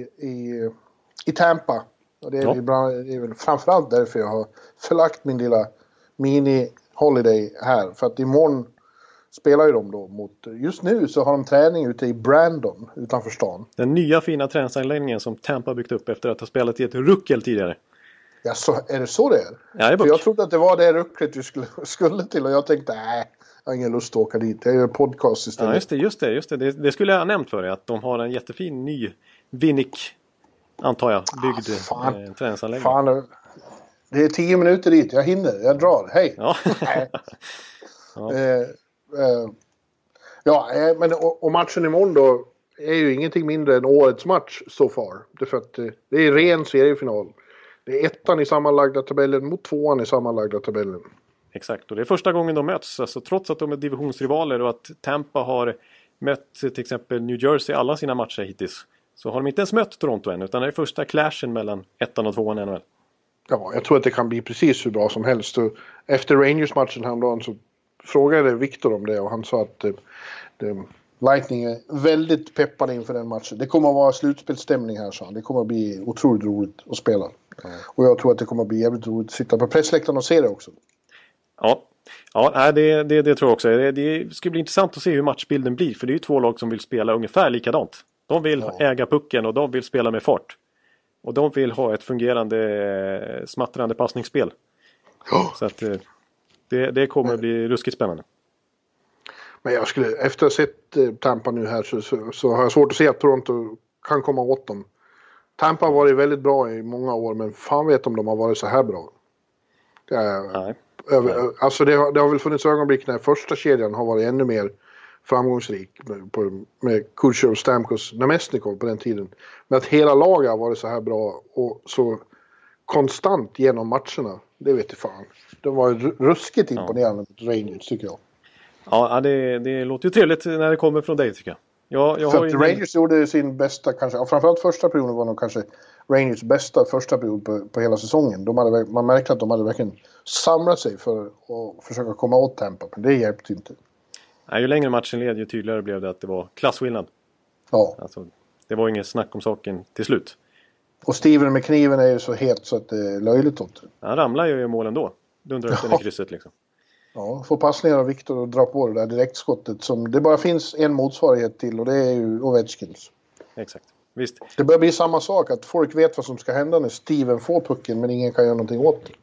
i Tampa. Och det är väl framförallt därför jag har förlagt min lilla mini-holiday här. För att imorgon spelar ju de då mot... Just nu så har de träning ute i Brandon utanför stan. Den nya fina träningsanläggningen som Tampa byggt upp efter att ha spelat i ett ruckel tidigare. Ja, så är det så det är? Ja, för jag trodde att det var det rucklet vi skulle till. Och jag tänkte, jag har ingen lust att åka dit. Jag gör podcast istället. Ja, just det. Det skulle jag ha nämnt för dig. Att de har en jättefin ny Vinnick, antar jag, byggd träningsanläggning. Fan, det är 10 minuter dit. Jag hinner. Jag drar. Hej. Ja. Men och matchen imorgon då är ju ingenting mindre än årets match so far. Därför att det är ren seriefinal. Det är 1:an i sammanlagda tabellen mot 2:an i sammanlagda tabellen. Exakt, och det är första gången de möts. Alltså, trots att de är divisionsrivaler och att Tampa har mött till exempel New Jersey i alla sina matcher hittills. Så har de inte ens mött Toronto än, utan det är första clashen mellan 1:an och 2:an i NHL. Ja, jag tror att det kan bli precis hur bra som helst. Och efter Rangers-matchen häromdagen så frågade Victor om det och han sa att Lightning är väldigt peppade inför den matchen. Det kommer att vara slutspelsstämning här, så han. Det kommer att bli otroligt roligt att spela. Och jag tror att det kommer att bli jävligt roligt att sitta på pressläktaren och se det också. Ja, det tror jag också. Det ska bli intressant att se hur matchbilden blir. För det är ju 2 lag som vill spela ungefär likadant. De vill äga pucken och de vill spela med fart. Och de vill ha ett fungerande smattrande passningsspel. Så att det kommer att bli ruskigt spännande. Men efter att ha sett Tampa nu här så har jag svårt att se att Toronto kan komma åt dem. Tampa har varit väldigt bra i många år, men fan vet om de har varit så här bra. Alltså det har väl funnits ögonblick när första kedjan har varit ännu mer framgångsrik med Kutjerov, Stamkos, Namestnikov på den tiden. Men att hela laget har varit så här bra och så konstant genom matcherna, det vet jag fan. De var ruskigt imponerande mot Rangers, tycker jag. Ja, det låter ju trevligt när det kommer från dig, tycker jag. För att Rangers gjorde sin bästa, kanske, och framförallt första perioden var nog kanske Rangers bästa första period på hela säsongen. Man märkte att de hade verkligen samlat sig för att försöka komma åt Tampa, men det hjälpte inte. Nej, ju längre matchen led, ju tydligare blev det att det var klassskillnad. Ja. Alltså, det var ingen snack om saken till slut. Och Steven med kniven är ju så het så att det är löjligt åt. Han ramlar ju i målen då. Dundrar ut den i krysset liksom. Ja, får passningar av Victor och dra på det där direktskottet som det bara finns en motsvarighet till, och det är ju Ovechkins. Exakt, visst. Det börjar bli samma sak, att folk vet vad som ska hända när Steven får pucken, men ingen kan göra någonting åt det.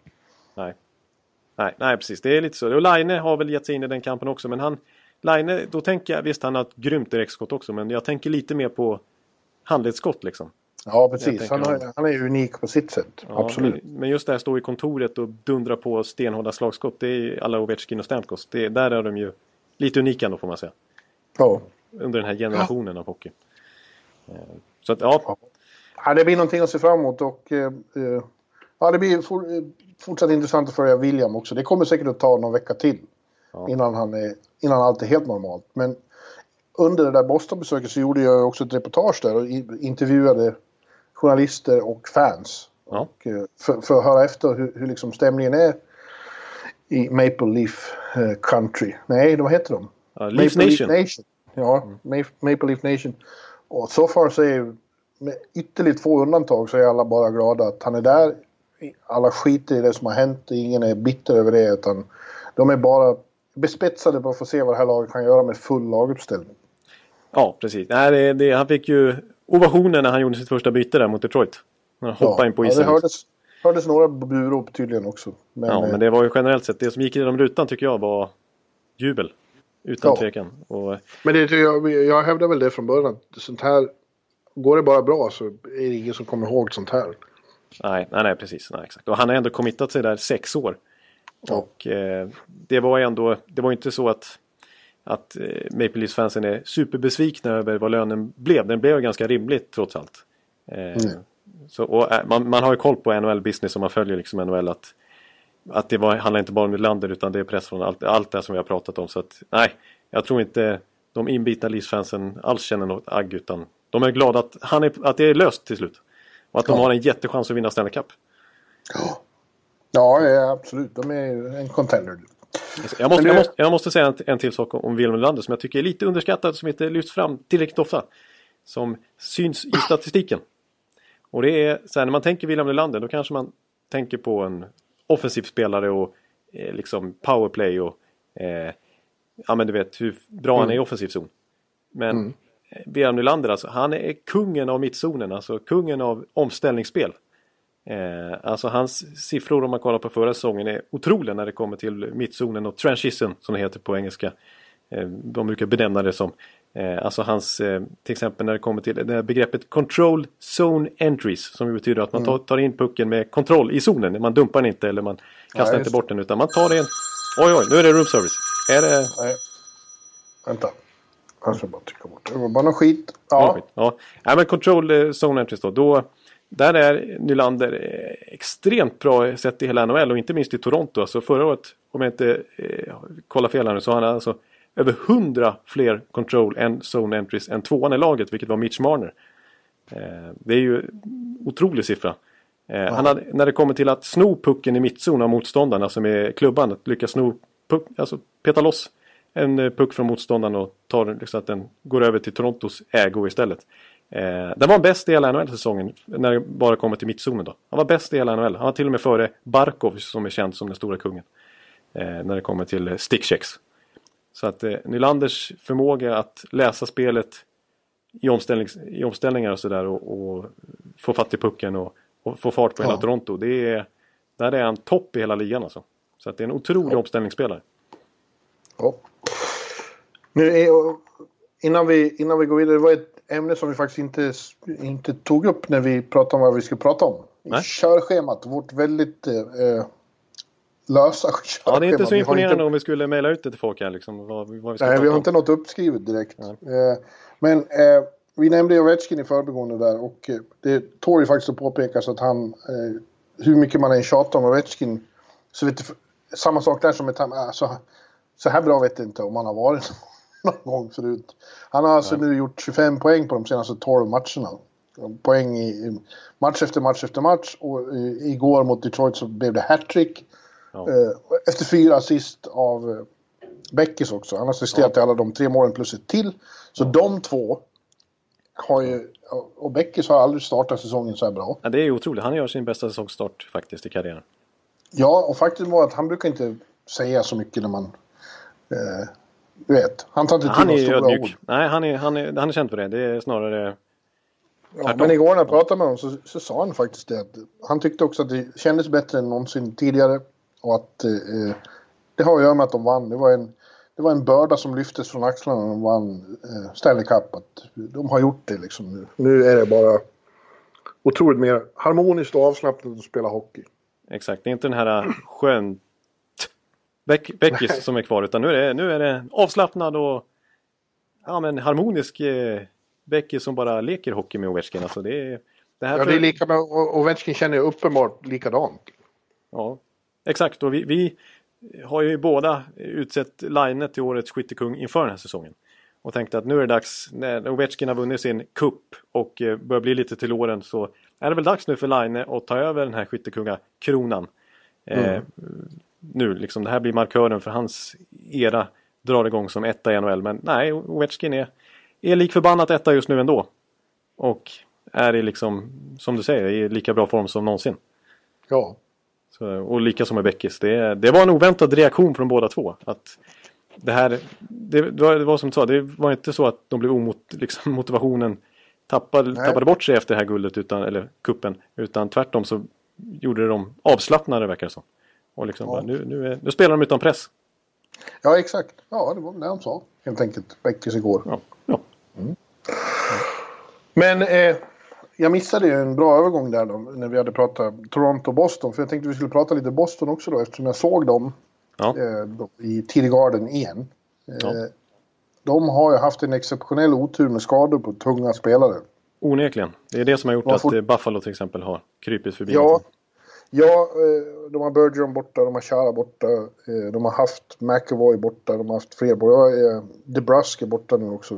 Nej, precis. Det är lite så. Och Line har väl gett sig in i den kampen också, men Line, då tänker jag, visst han har ett grymt direktskott också, men jag tänker lite mer på handledsskott liksom. Ja, precis. Han är unik på sitt sätt. Ja, absolut. Men just det här stå i kontoret och dundra på stenhårda slagskott, det är alla Ovechkin och Stamkos. Där är de ju lite unika då, får man säga. Ja. Under den här generationen av hockey. Så att, ja. Ja, det blir någonting att se fram emot, och det blir fortsatt intressant att följa William också. Det kommer säkert att ta någon vecka till innan allt är helt normalt. Men under det där Boston-besöket så gjorde jag också ett reportage där och intervjuade journalister och fans. Ja. Och, för att höra efter hur liksom stämningen är i Maple Leaf Country. Nej, vad heter de? Leaf Nation. Ja, Maple Leaf Nation. Och så far så är, med ytterligt få undantag, så är alla bara glada att han är där. Alla skiter i det som har hänt. Ingen är bitter över det, utan de är bara bespetsade på att få se vad det här laget kan göra med full laguppställning. Ja, precis. Nej, han fick ju ovationer när han gjorde sitt första byte där mot Detroit. Han hoppade in på isen. Ja, det hördes några burop tydligen också. Men det var ju generellt sett, det som gick genom rutan tycker jag var jubel. Utan tvekan. Men jag hävdar väl det från början. Sånt här, går det bara bra så är det ingen som kommer ihåg sånt här. Nej, precis. Nej, exakt. Och han har ändå committat sig där 6 år. Ja. Och det var inte så att Maple Leafs-fansen är superbesvikna över vad lönen blev. Den blev ganska rimligt trots allt. Så, och man har ju koll på NHL-business, om man följer liksom NHL, att det handlar inte bara om Nylander, utan det är press från allt det som vi har pratat om. Så att, nej, jag tror inte de inbitna Leafs-fansen alls känner något agg, utan de är glada att det är löst till slut. Och att de har en jättechans att vinna Stanley Cup. Ja, absolut. De är en contender. Jag måste säga en till sak om William Nylander som jag tycker är lite underskattad, som inte lyfts fram tillräckligt ofta. Som syns i statistiken. Och det är så här, när man tänker William Nylander, då kanske man tänker på en offensiv spelare och liksom powerplay och men du vet hur bra han är i offensiv zon. Men William Nylander, alltså, han är kungen av mittzonen, alltså kungen av omställningsspel. Alltså hans siffror, om man kollar på förra säsongen, är otroliga när det kommer till mittzonen och transition, som det heter på engelska. De brukar benämna det som. Alltså hans, till exempel när det kommer till det här begreppet control zone entries, som betyder att man tar in pucken med kontroll i zonen. Man dumpar den inte, eller man kastar inte bort den, utan man tar den. Oj, nu är det room service. Är det... Nej. Vänta. Jag ska bara trycka bort. Det var bara någon skit. Ja, men control zone entries då där är Nylander extremt bra sett i hela NHL, och inte minst i Toronto. Alltså förra året, om jag inte kollar fel här nu, så har han alltså över 100 fler control and zone entries än tvåan i laget, vilket var Mitch Marner. Det är ju otrolig siffra. Han hade, när det kommer till att sno pucken i mittzon av motståndarna, som är klubban, att lyckas sno puck, alltså peta loss en puck från motståndaren och tar så att den går över till Torontos ägo istället. Det var bäst i hela NHL-säsongen när det bara kommer till mittzonen då. Han var bäst i hela NHL. Han var till och med före Barkov, som är känd som den stora kungen. När det kommer till stickchecks. Så att Nylanders förmåga att läsa spelet i omställningar och sådär, och få fatt i pucken och få fart på hela Toronto. där är han topp i hela ligan alltså. Så att det är en otrolig omställningsspelare. Ja. Nu innan vi går vidare, det var ett ämne som vi faktiskt inte tog upp när vi pratade om vad vi skulle prata om. Körschemat, vårt väldigt lösa körschema. Ja, det är inte så imponerande om vi skulle mejla ut det till folk här liksom, vad vi ska prata om. Nej, vi har inte något uppskrivet direkt. Men vi nämnde Ovechkin i förbigående där, och det tål ju faktiskt att påpekas att han, hur mycket man än tjatar om Ovechkin, så vet du, samma sak där som ett så här bra vet jag inte om han har varit någon gång förut. Han har alltså nu gjort 25 poäng på de senaste 12 matcherna. Poäng i match efter match efter match. Och igår mot Detroit så blev det hattrick. Efter 4 assist av Beckis också. Han har assisterat till alla de 3 målen plus ett till. Så de två har ju... Och Beckis har aldrig startat säsongen så här bra. Ja, det är ju otroligt. Han gör sin bästa säsongstart faktiskt i karriären. Ja, och faktiskt var att han brukar inte säga så mycket när man du vet, han tar inte till Han är stora ödmjuk. ord. Nej, han är känd för det. Det är snarare... Ja, men igår när jag pratade med honom så sa han faktiskt det. Att han tyckte också att det kändes bättre än någonsin tidigare. Och att det har att göra med att de vann. Det var en börda som lyftes från axlarna när de vann Stanley Cup. Att de har gjort det liksom nu. Nu är det bara otroligt mer harmoniskt och avslappnat att spela hockey. Exakt, det är inte den här skönt Beckis som är kvar, utan nu är det avslappnad och harmonisk Beckis som bara leker hockey med Ovechkin. Alltså det här det är lika med Ovechkin känner jag uppenbart likadant. Ja, exakt. Och vi har ju båda utsett Line till årets skyttekung inför den här säsongen. Och tänkte att nu är det dags, när Ovechkin har vunnit sin cup och börjar bli lite till åren, så är det väl dags nu för Line att ta över den här skyttekungakronan. Nu liksom, det här blir markören för hans era drar igång som etta i NHL. Men nej, Ovechkin är lik förbannat etta just nu ändå. Och är i liksom, som du säger, i lika bra form som någonsin. Ja. Så, och lika som med Beckis. Det var en oväntad reaktion från båda två. Att det var som du sa, det var inte så att de blev motivationen tappade bort sig efter det här guldet eller kuppen, utan tvärtom så gjorde de avslappnade, verkar det som. Och liksom bara, nu spelar de utan press. Ja, exakt. Ja, det var det han sa. Helt enkelt, Beckis igår. Ja. Mm. Men jag missade ju en bra övergång där då, när vi hade pratat Toronto-Boston. För jag tänkte vi skulle prata lite Boston också då, eftersom jag såg dem i TD Garden igen. De har ju haft en exceptionell otur med skador på tunga spelare. Onekligen. Det är det som har gjort att Buffalo till exempel har krypit förbi. Ja, de har Bergeron borta, de har Chara borta, de har haft McAvoy borta, de har haft fler borta. DeBrusk är borta nu också.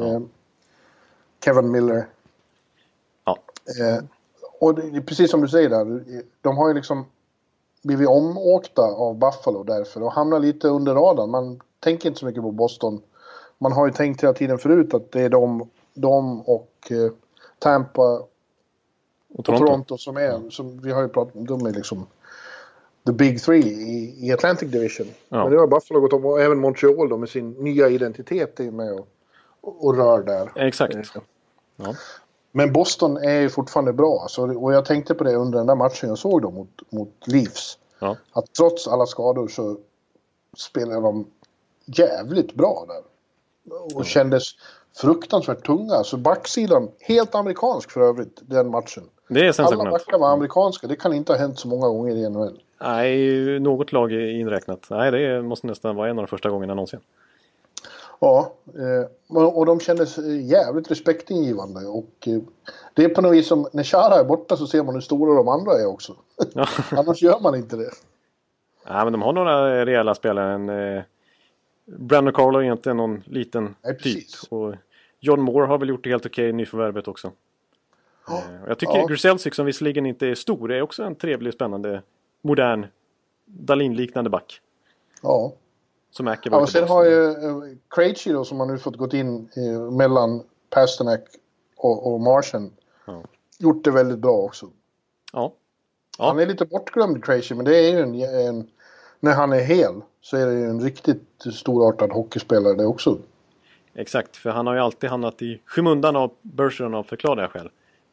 Kevin Miller. Ja. Och det är precis som du säger där, de har ju liksom blivit omåkta av Buffalo därför och hamnar lite under radarn. Man tänker inte så mycket på Boston. Man har ju tänkt hela tiden förut att det är de och Tampa och Toronto som är, som vi har ju pratat om, de är liksom the big three i Atlantic Division. Ja. Men nu har Buffalo gått om, och även Montreal då med sin nya identitet är med och rör där. Exakt. Ja. Men Boston är ju fortfarande bra. Och jag tänkte på det under den där matchen jag såg dem mot Leafs. Ja. Att trots alla skador så spelar de jävligt bra där. Och kändes fruktansvärt tunga. Så backsidan, helt amerikansk för övrigt, den matchen. Det är sensationellt. Alla backar var amerikanska. Det kan inte ha hänt så många gånger i NHL. Nej, något lag är inräknat. Nej, det måste nästan vara en av de första gångerna någonsin. Ja, och de kändes jävligt respektingivande. Och det är på något vis som när Chara är borta så ser man hur stora de andra är också. Ja. Annars gör man inte det. Ja, men de har några rejäla spelare. Brandon Carlo är inte någon liten typ. Och John Moore har väl gjort det helt okej i nyförvärvet också. Jag tycker Grzelcyk, som visserligen inte är stor, är också en trevlig, spännande, modern Dahlin-liknande back. Ja. Som och sen har ju Krejci då, som har nu fått gått in mellan Pasternak och Marchand, gjort det väldigt bra också. Ja. Han är lite bortglömd, Krejci, men det är ju en när han är hel så är det ju en riktigt storartad hockeyspelare det också. Exakt, för han har ju alltid hamnat i skymundan av Bergeron av förklarliga skäl.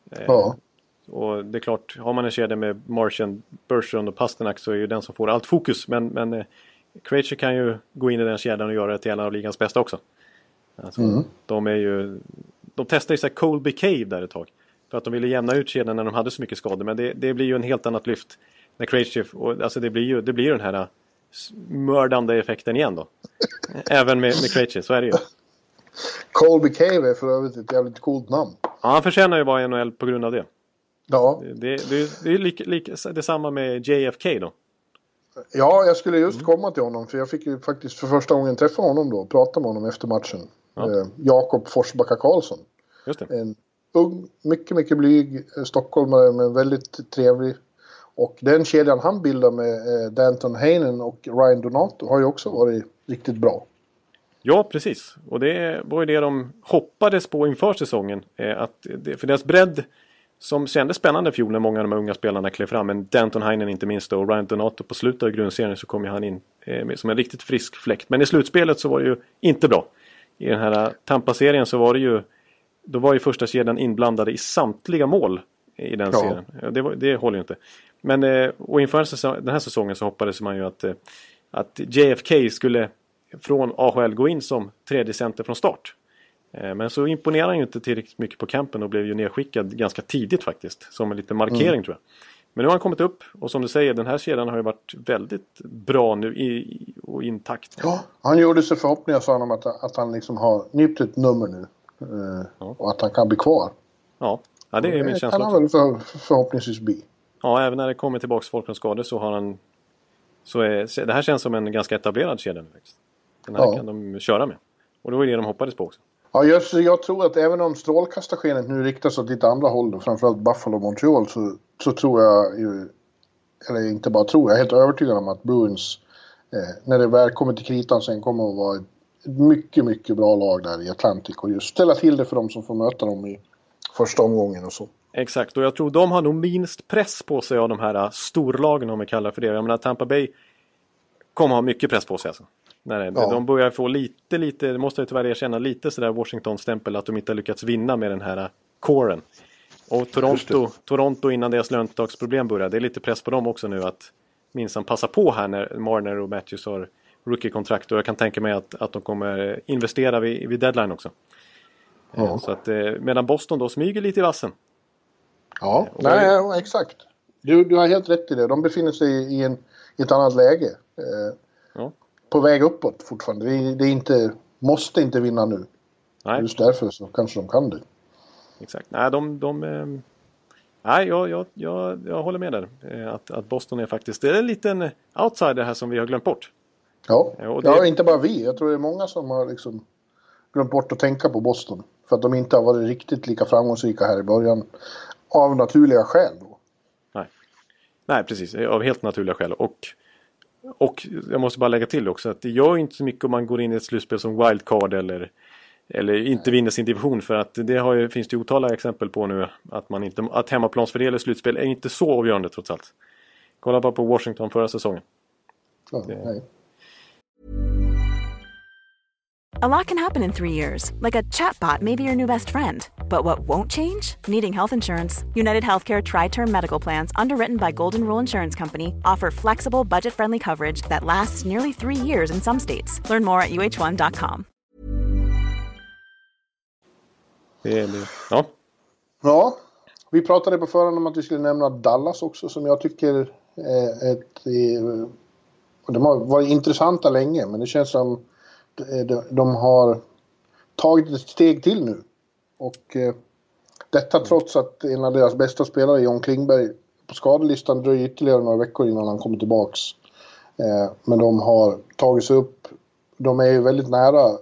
Och det är klart, har man en kedja med Marchand, Bergeron och Pasternak så är ju den som får allt fokus. Men Krejci kan ju gå in i den kedjan och göra det till en av ligans bästa också. Alltså, de testade ju så här Colby Cave där ett tag. För att de ville jämna ut kedjan när de hade så mycket skador. Men det blir ju en helt annat lyft när Krejci, alltså det blir den här mördande effekten igen då. Även med Krejci, så är det ju. Colby Cave är för övrigt ett jävligt coolt namn. Ja, han förtjänar ju vara i NHL på grund av det. Ja. Det är detsamma med JFK då. Ja, jag skulle just komma till honom. För jag fick ju faktiskt för första gången träffa honom då. Och prata med honom efter matchen. Jakob Forsbacka Karlsson. Just det. En ung, mycket, mycket blyg stockholmare, men väldigt trevlig. Och den kedjan han bildar med Danton Heinen och Ryan Donato har ju också varit riktigt bra. Ja, precis. Och det var ju det de hoppades på inför säsongen. För deras bredd som kändes spännande i fjol när många av de unga spelarna klev fram. Men Danton Heinen inte minst då, och Ryan Donato på slutet av grundserien så kom ju han in som en riktigt frisk fläkt. Men i slutspelet så var det ju inte bra. I den här Tampa-serien så var det ju, då var ju första kedjan inblandade i samtliga mål i den serien. Det håller ju inte. Men och inför den här säsongen så hoppades man ju att JFK skulle från AHL gå in som tredje center från start. Men så imponerade han ju inte tillräckligt mycket på campen och blev ju nedskickad ganska tidigt faktiskt. Som en liten markering tror jag. Men nu har han kommit upp och som du säger, den här kedjan har ju varit väldigt bra nu och intakt. Ja, han gjorde sig förhoppningar sa han om att han liksom har nypt ett nummer nu. Och att han kan bli kvar. Ja det är min känsla. Kan han väl förhoppningsvis bli. Ja, även när det kommer tillbaka folk från skador så har han... det här känns som en ganska etablerad kedja nu. Den här kan de köra med. Och det var det de hoppades på också. Ja, jag tror att även om strålkastarskenet nu riktas åt lite andra håll, då, framförallt Buffalo och Montreal, så tror jag ju, eller inte bara tror, jag är helt övertygad om att Bruins, när det väl kommer till kritan sen, kommer att vara ett mycket, mycket bra lag där i Atlantic och just ställa till det för dem som får möta dem i första omgången och så. Exakt, och jag tror de har nog minst press på sig av de här storlagen om vi kallar för det. Jag menar Tampa Bay kommer ha mycket press på sig alltså. De börjar få lite, det måste jag tyvärr erkänna, lite sådär Washington-stämpel att de inte har lyckats vinna med den här coren. Och Toronto innan deras löntagsproblem börjar, det är lite press på dem också nu att minsann passa på här när Marner och Matthews har rookie-kontrakt, och jag kan tänka mig att de kommer investera vid deadline också. Så att medan Boston då smyger lite i vassen. Ja, exakt. Du har helt rätt i det. De befinner sig i ett annat läge. På väg uppåt fortfarande. Det är inte, måste inte vinna nu. Nej. Just därför så kanske de kan det. Exakt. Nej, jag håller med där. Att Boston är faktiskt det är en liten outsider här som vi har glömt bort. Ja, inte bara vi. Jag tror det är många som har liksom glömt bort att tänka på Boston. För att de inte har varit riktigt lika framgångsrika här i början. Av naturliga skäl då. Nej, precis. Av helt naturliga skäl. Och jag måste bara lägga till också att det gör inte så mycket om man går in i ett slutspel som wildcard eller inte vinner sin division, för att finns det otaliga exempel på nu att hemmaplansfördel i slutspel är inte så avgörande trots allt. Kolla bara på Washington förra säsongen. A lot can happen in 3 years, like a chatbot may be your new best friend. But what won't change? Needing health insurance. United Healthcare Tri-Term Medical Plans, underwritten by Golden Rule Insurance Company, offer flexible, budget-friendly coverage that lasts nearly 3 years in some states. Learn more at uh1.com. Ja, vi pratade på förhand om att vi skulle nämna Dallas också, som jag tycker de har varit intressanta länge, men det känns som de har tagit ett steg till nu. Och detta trots att en av deras bästa spelare, John Klingberg, på skadelistan dröjer ytterligare några veckor innan han kommer tillbaks. Men de har tagit sig upp. De är ju väldigt nära.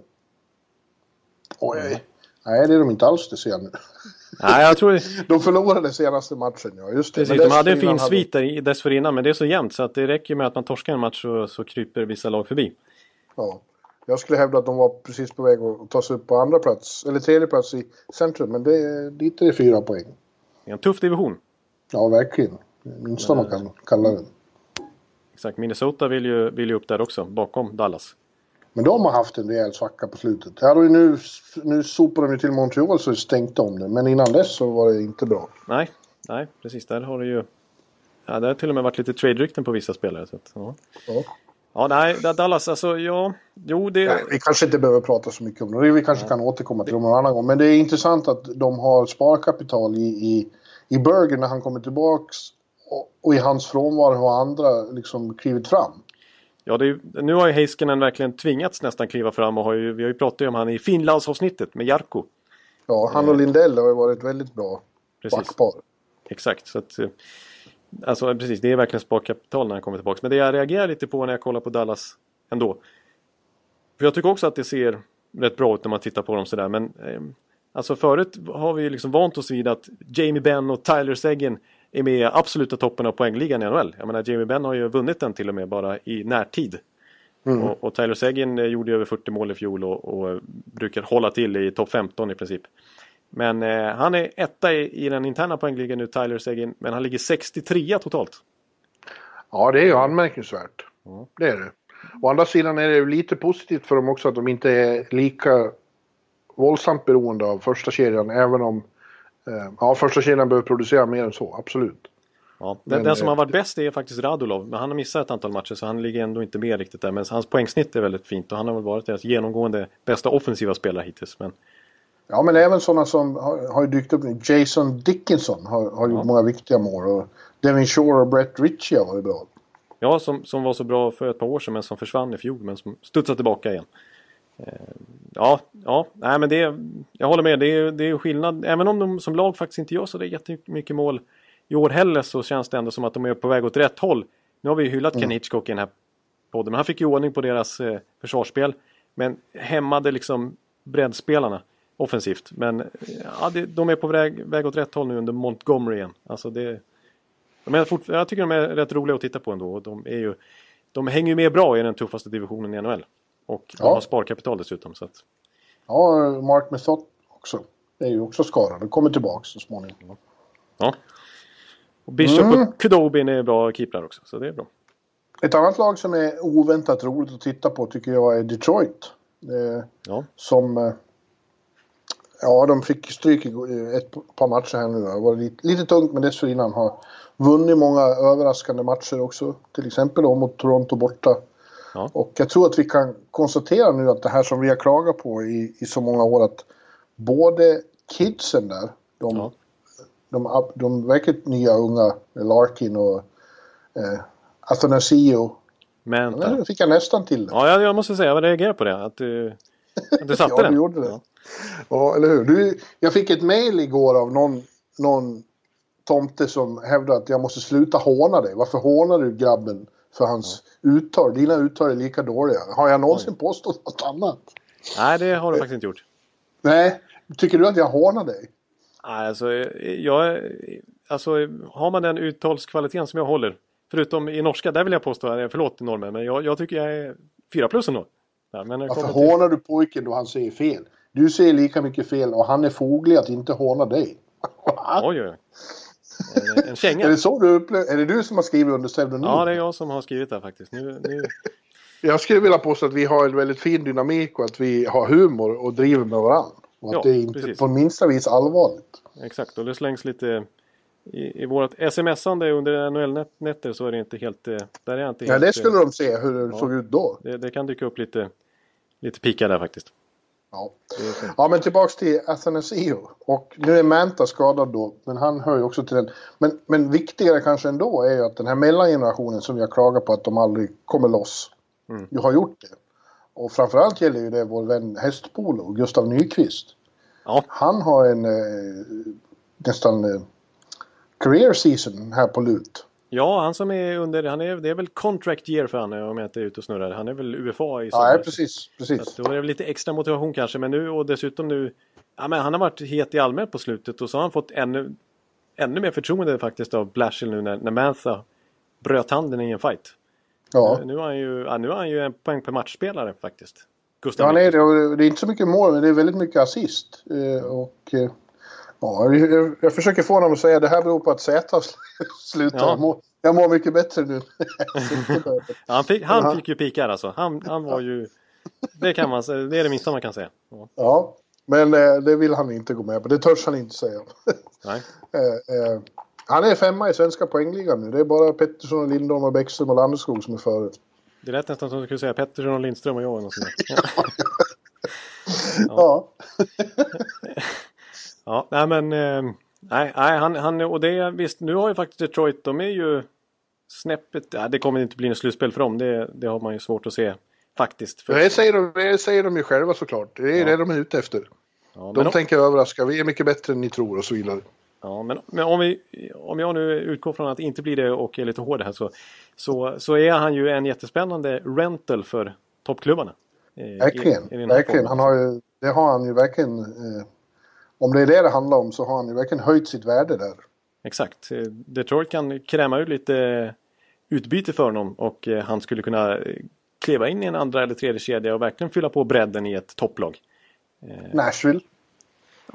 Nej, det är de inte alls, det ser jag nu. Nej, jag tror de förlorade senaste matchen, ja, just det. Precis, de hade en fin svit där dessförinnan, men det är så jämnt så att det räcker med att man torskar en match så kryper vissa lag förbi. Ja, jag skulle hävda att de var precis på väg att ta sig upp på andra plats, eller tredje plats i centrum, men dit är det 4 poäng. Det är en tuff division. Ja, verkligen. Minst man kan kalla den. Exakt, Minnesota vill ju upp där också, bakom Dallas. Men de har haft en rejäl svacka på slutet. Här och nu sopar de ju till Montreal så stängde om det. Men innan dess så var det inte bra. Nej, precis. Där har det ju... Ja, det har till och med varit lite trade-rykten på vissa spelare. Så att, ja, nej, Dallas, alltså, ja... Jo, det... Nej, vi kanske inte behöver prata så mycket om det. Vi kanske kan återkomma till dem någon annan gång. Men det är intressant att de har sparkapital i Berger när han kommer tillbaks. Och i hans frånvaro har andra liksom klivit fram. Ja, nu har ju Heiskanen verkligen tvingats nästan kliva fram och vi har ju pratat om han i Finlandsavsnittet med Jarkko. Ja, han och Lindell har ju varit väldigt bra backpar. Exakt, så att alltså precis, det är verkligen sparkapital när han kommer tillbaka. Men det jag reagerar lite på när jag kollar på Dallas ändå. För jag tycker också att det ser rätt bra ut när man tittar på dem sådär, men alltså förut har vi liksom vant oss vid att Jamie Benn och Tyler Seguin är med i absoluta toppen av poängligan i NHL. Jag menar, Jamie Benn har ju vunnit den till och med bara i närtid. Och Tyler Seguin gjorde över 40 mål i fjol och brukar hålla till i topp 15 i princip. Men han är etta i den interna poängligan nu, Tyler Seguin. Men han ligger 63 totalt. Ja, det är ju anmärkningsvärt. Det är det. Å andra sidan är det ju lite positivt för dem också att de inte är lika våldsamt beroende av första kedjan. Även om första kedjan behöver producera mer än så, absolut. Ja, den som har varit bäst är faktiskt Radulov. Men han har missat ett antal matcher så han ligger ändå inte med riktigt där. Men hans poängsnitt är väldigt fint. Och han har väl varit deras genomgående bästa offensiva spelare hittills. Men... Ja, men även sådana som har ju dykt upp nu. Jason Dickinson har gjort många viktiga mål. Och Devin Shore och Brett Ritchie har varit bra. Ja, som var så bra för ett par år sedan men som försvann i fjol. Men som studsade tillbaka igen. Nej, men jag håller med. Det är skillnad. Även om de som lag faktiskt inte gör så det är jättemycket mål i år heller, så känns det ändå som att de är på väg åt rätt håll. Nu har vi ju hyllat Ken Hitchcock i den här podden. Men han fick ju ordning på deras försvarsspel. Men hämmade liksom breddspelarna offensivt. Men de är på väg åt rätt håll nu under Montgomery igen. Alltså jag tycker de är rätt roliga att titta på ändå. De hänger ju med bra i den tuffaste divisionen i NHL. Och de har sparkapital dessutom. Så att... Ja, Mark Method också. Det är ju också skadad. Det kommer tillbaka så småningom. Ja. Och Bishop och Kudobin är bra keeprar också. Så det är bra. Ett annat lag som är oväntat roligt att titta på tycker jag är Detroit. Som... de fick stryk i ett par matcher här nu. Det var lite tungt, men dessförinnan har vunnit många överraskande matcher också. Till exempel då mot Toronto borta. Ja. Och jag tror att vi kan konstatera nu att det här som vi har klagat på i så många år, att både kidsen där, de verkligt nya unga, Larkin och Athanasio. Men det fick jag nästan till det. Ja, jag måste säga, jag reagerar på det. Att du satte den. Du gjorde det. Ja, eller hur? Jag fick ett mejl igår av någon tomte som hävdade att jag måste sluta håna dig. Varför hånar du grabben för hans uttal? Dina uttal är lika dåliga. Har jag någonsin påstått något annat? Nej, det har du faktiskt inte gjort. Nej, tycker du att jag hånar dig? Alltså, har man den uttalskvaliteten som jag håller, förutom i norska, där vill jag påstå, förlåt normen, men jag tycker jag är 4+ ändå. Varför hånar du pojken då han säger fel? Du säger lika mycket fel och han är foglig att inte håna dig. Oj. En känga. Är det så du upplever? Är det du som har skrivit under pseudonym? Ja, det är jag som har skrivit det faktiskt. Nu... Jag skulle vilja påstå att vi har en väldigt fin dynamik och att vi har humor och driver med varandra. Och att det är inte på minsta vis allvarligt. Exakt, och det slängs lite i vårt sms-ande under NHL-nätter så är det inte helt... Där är jag inte helt, det skulle de se hur det såg ut då. Det kan dyka upp lite pika där faktiskt. Ja, men tillbaks till Athanasio. Och nu är Manta skadad då, men han hör ju också till den. Men viktigare kanske ändå är ju att den här mellangenerationen som jag klagar på att de aldrig kommer loss. Du har gjort det. Och framförallt gäller ju det vår vän Hästpolo, Gustav Nyqvist. Ja. Han har en nästan career season här på lut. Ja, han som är under, det är väl contract year för han om jag inte är ute och snurrar. Han är väl UFA i sommar. Ja, precis. Så då är det lite extra motivation kanske, men nu och dessutom nu, men han har varit het i allmänhet på slutet och så har han fått ännu mer förtroende faktiskt av Blashill nu när Mantha bröt handen i en fight. Ja. Nu är han ju en poäng per matchspelare faktiskt. Gustav det är inte så mycket mål, men det är väldigt mycket assist. Jag försöker få honom att säga att det här beror på att Zäta slutar. Ja. Jag mår mycket bättre nu. han fick ju pikar alltså. Han var ju... Det kan man säga. Det är det minsta man kan säga. Ja, men det vill han inte gå med på. Det törs han inte säga. Nej. Han är 5 i svenska poängligan nu. Det är bara Pettersson, Lindholm och Bäckström och Landeskog som är före. Det lät nästan som du skulle säga Pettersson och Lindström och jag. Och sånt ja. Ja, nej men han och det visst, nu har ju faktiskt Detroit, de är ju snäppet, det kommer inte bli något slutspel för dem, det har man ju svårt att se faktiskt. Det säger de ju själva såklart, det är det de är ute efter. Ja, de tänker överraska, vi är mycket bättre än ni tror och så vidare. Ja, men om jag nu utgår från att det inte blir det och är lite hård här så är han ju en jättespännande rental för toppklubbarna. Verkligen. Det har han ju verkligen. Om det är det handlar om så har han ju verkligen höjt sitt värde där. Exakt. Detroit kan kräma ut lite utbyte för honom och han skulle kunna kliva in i en andra eller tredje kedja och verkligen fylla på bredden i ett topplag. Nashville.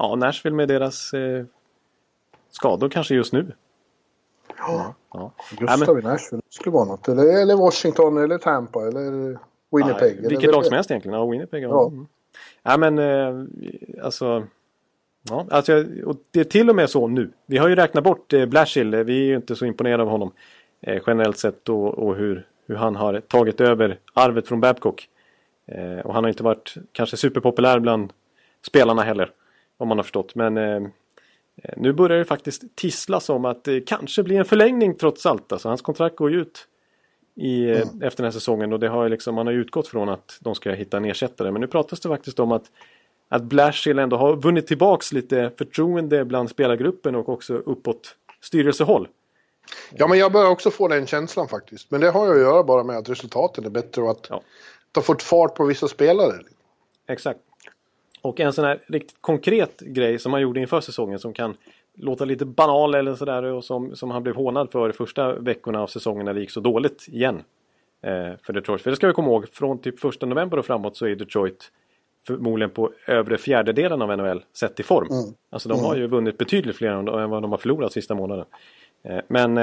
Ja, Nashville med deras skador kanske just nu. Ja. Gustav i Nashville skulle vara något. Eller Washington eller Tampa eller Winnipeg. Ja, vilket lag som helst egentligen. Ja, Winnipeg. Ja. Ja, men alltså... Ja, alltså, och det är till och med så nu. Vi har ju räknat bort Blashill. Vi är ju inte så imponerade av honom generellt sett och hur han har tagit över arvet från Babcock. Och han har inte varit kanske superpopulär bland spelarna heller, om man har förstått. Men nu börjar det faktiskt tisslas om att det kanske blir en förlängning trots allt. Alltså, hans kontrakt går ju ut efter den här säsongen och det har liksom, man har utgått från att de ska hitta en ersättare. Men nu pratas det faktiskt om att Blashill ändå har vunnit tillbaks lite förtroende bland spelargruppen och också uppåt styrelsehåll. Ja, men jag börjar också få den känslan faktiskt. Men det har ju att göra bara med att resultaten är bättre och att det har fått fart på vissa spelare. Exakt. Och en sån här riktigt konkret grej som han gjorde inför säsongen som kan låta lite banal eller sådär och som han blev hånad för första veckorna av säsongen när det gick så dåligt igen för Detroit. För det ska vi komma ihåg, från typ 1 november och framåt så är Detroit förmodligen på övre fjärdedelen av NHL sett i form. Alltså de har ju vunnit betydligt fler än vad de har förlorat sista månaden. Men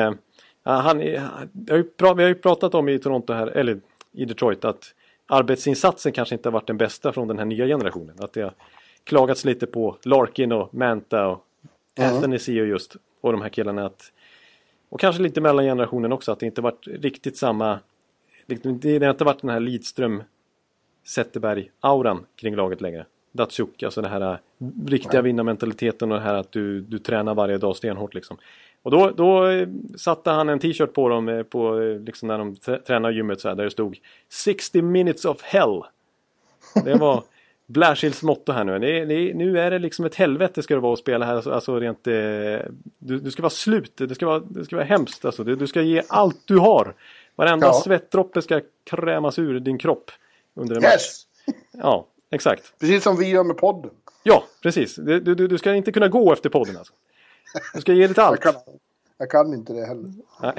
vi har ju pratat om i Toronto här, eller i Detroit, att arbetsinsatsen kanske inte har varit den bästa från den här nya generationen. Att det har klagats lite på Larkin och Manta och Anthony C just och de här killarna. Och kanske lite mellan generationen också, att det inte varit riktigt samma... Det har inte varit den här Lidström Zetterberg-auran kring laget längre. Datsjuk, alltså det här riktiga vinnarmentaliteten och det här att du tränar varje dag stenhårt liksom. Och då satte han en t-shirt på dem på, liksom när de tränar gymmet så här, där det stod 60 minutes of hell. Det var Blashills motto här nu. Nu är det liksom ett helvete ska det vara att spela här. Alltså rent, du ska vara slut. Det ska vara hemskt. Alltså. Du ska ge allt du har. Varenda svettdroppe ska krämas ur din kropp under en match. Ja, exakt. Precis som vi gör med podden. Ja, precis. Du ska inte kunna gå efter podden alltså. Du ska ge lite allt. Jag kan inte det heller.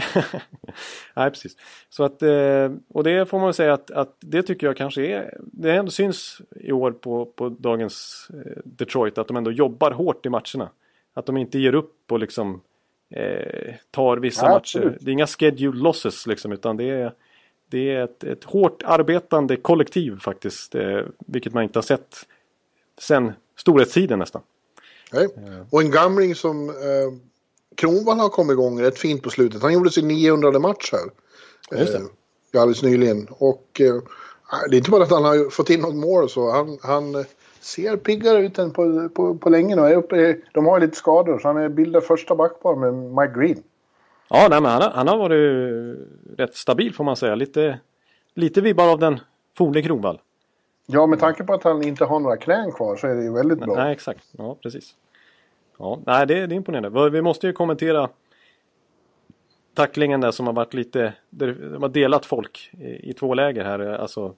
Nej, precis. Så att, och det får man säga att det tycker jag kanske är, det ändå syns i år på dagens Detroit att de ändå jobbar hårt i matcherna. Att de inte ger upp och liksom tar vissa matcher. Absolut. Det är inga schedule losses liksom, utan det är ett hårt arbetande kollektiv faktiskt, vilket man inte har sett sen storhetstiden nästan. Nej. Och en gamling som Kronwall har kommit igång rätt fint på slutet. Han gjorde sin 900:e match här. Just det. Alldeles nyligen. Och det är inte bara att han har fått in något mål och så. Han ser piggare ut än på länge nu. De har lite skador så han är bildad första backpar med Mike Green. Ja, nej, men han har varit rätt stabil får man säga. Lite vibbar av den fornliga Kronwall. Ja, med tanke på att han inte har några knän kvar så är det ju väldigt bra. Nej, exakt. Ja, precis. Ja, nej, det är imponerande. Vi måste ju kommentera tacklingen där som har varit lite... De har delat folk i två läger här. Alltså,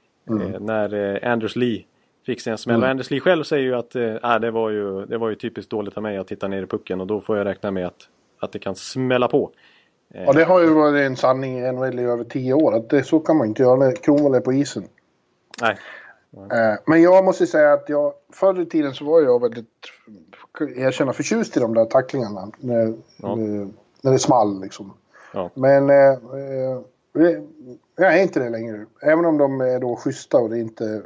när Anders Lee fick sig en smäll. Och Anders Lee själv säger ju att det var ju typiskt dåligt av mig att titta ner i pucken. Och då får jag räkna med att det kan smälla på. Ja, det har ju varit en sanning i NHL i över 10 år. Att så kan man inte göra när Kronwall är på isen. Nej. Men jag måste säga att förr i tiden så var jag väldigt förtjust i de där tacklingarna när det small liksom. Ja. Men jag är inte det längre. Även om de är då schyssta och det inte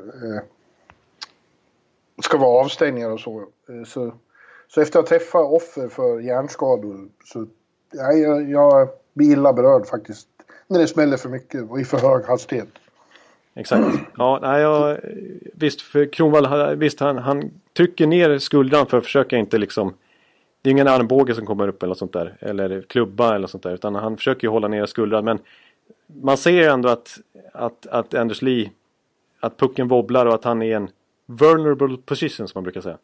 ska vara avstängningar och så efter att träffa offer för hjärnskador så jag blir illa berörd faktiskt när det smäller för mycket och i för hög hastighet. Exakt. Ja, visst, för Kronwall, han trycker ner skuldran för att försöka inte liksom, det är ingen armbåge som kommer upp eller sånt där, eller klubba eller sånt där, utan han försöker ju hålla ner skuldran, men man ser ändå att Anders Lee, att pucken wobblar och att han är i en vulnerable position som man brukar säga.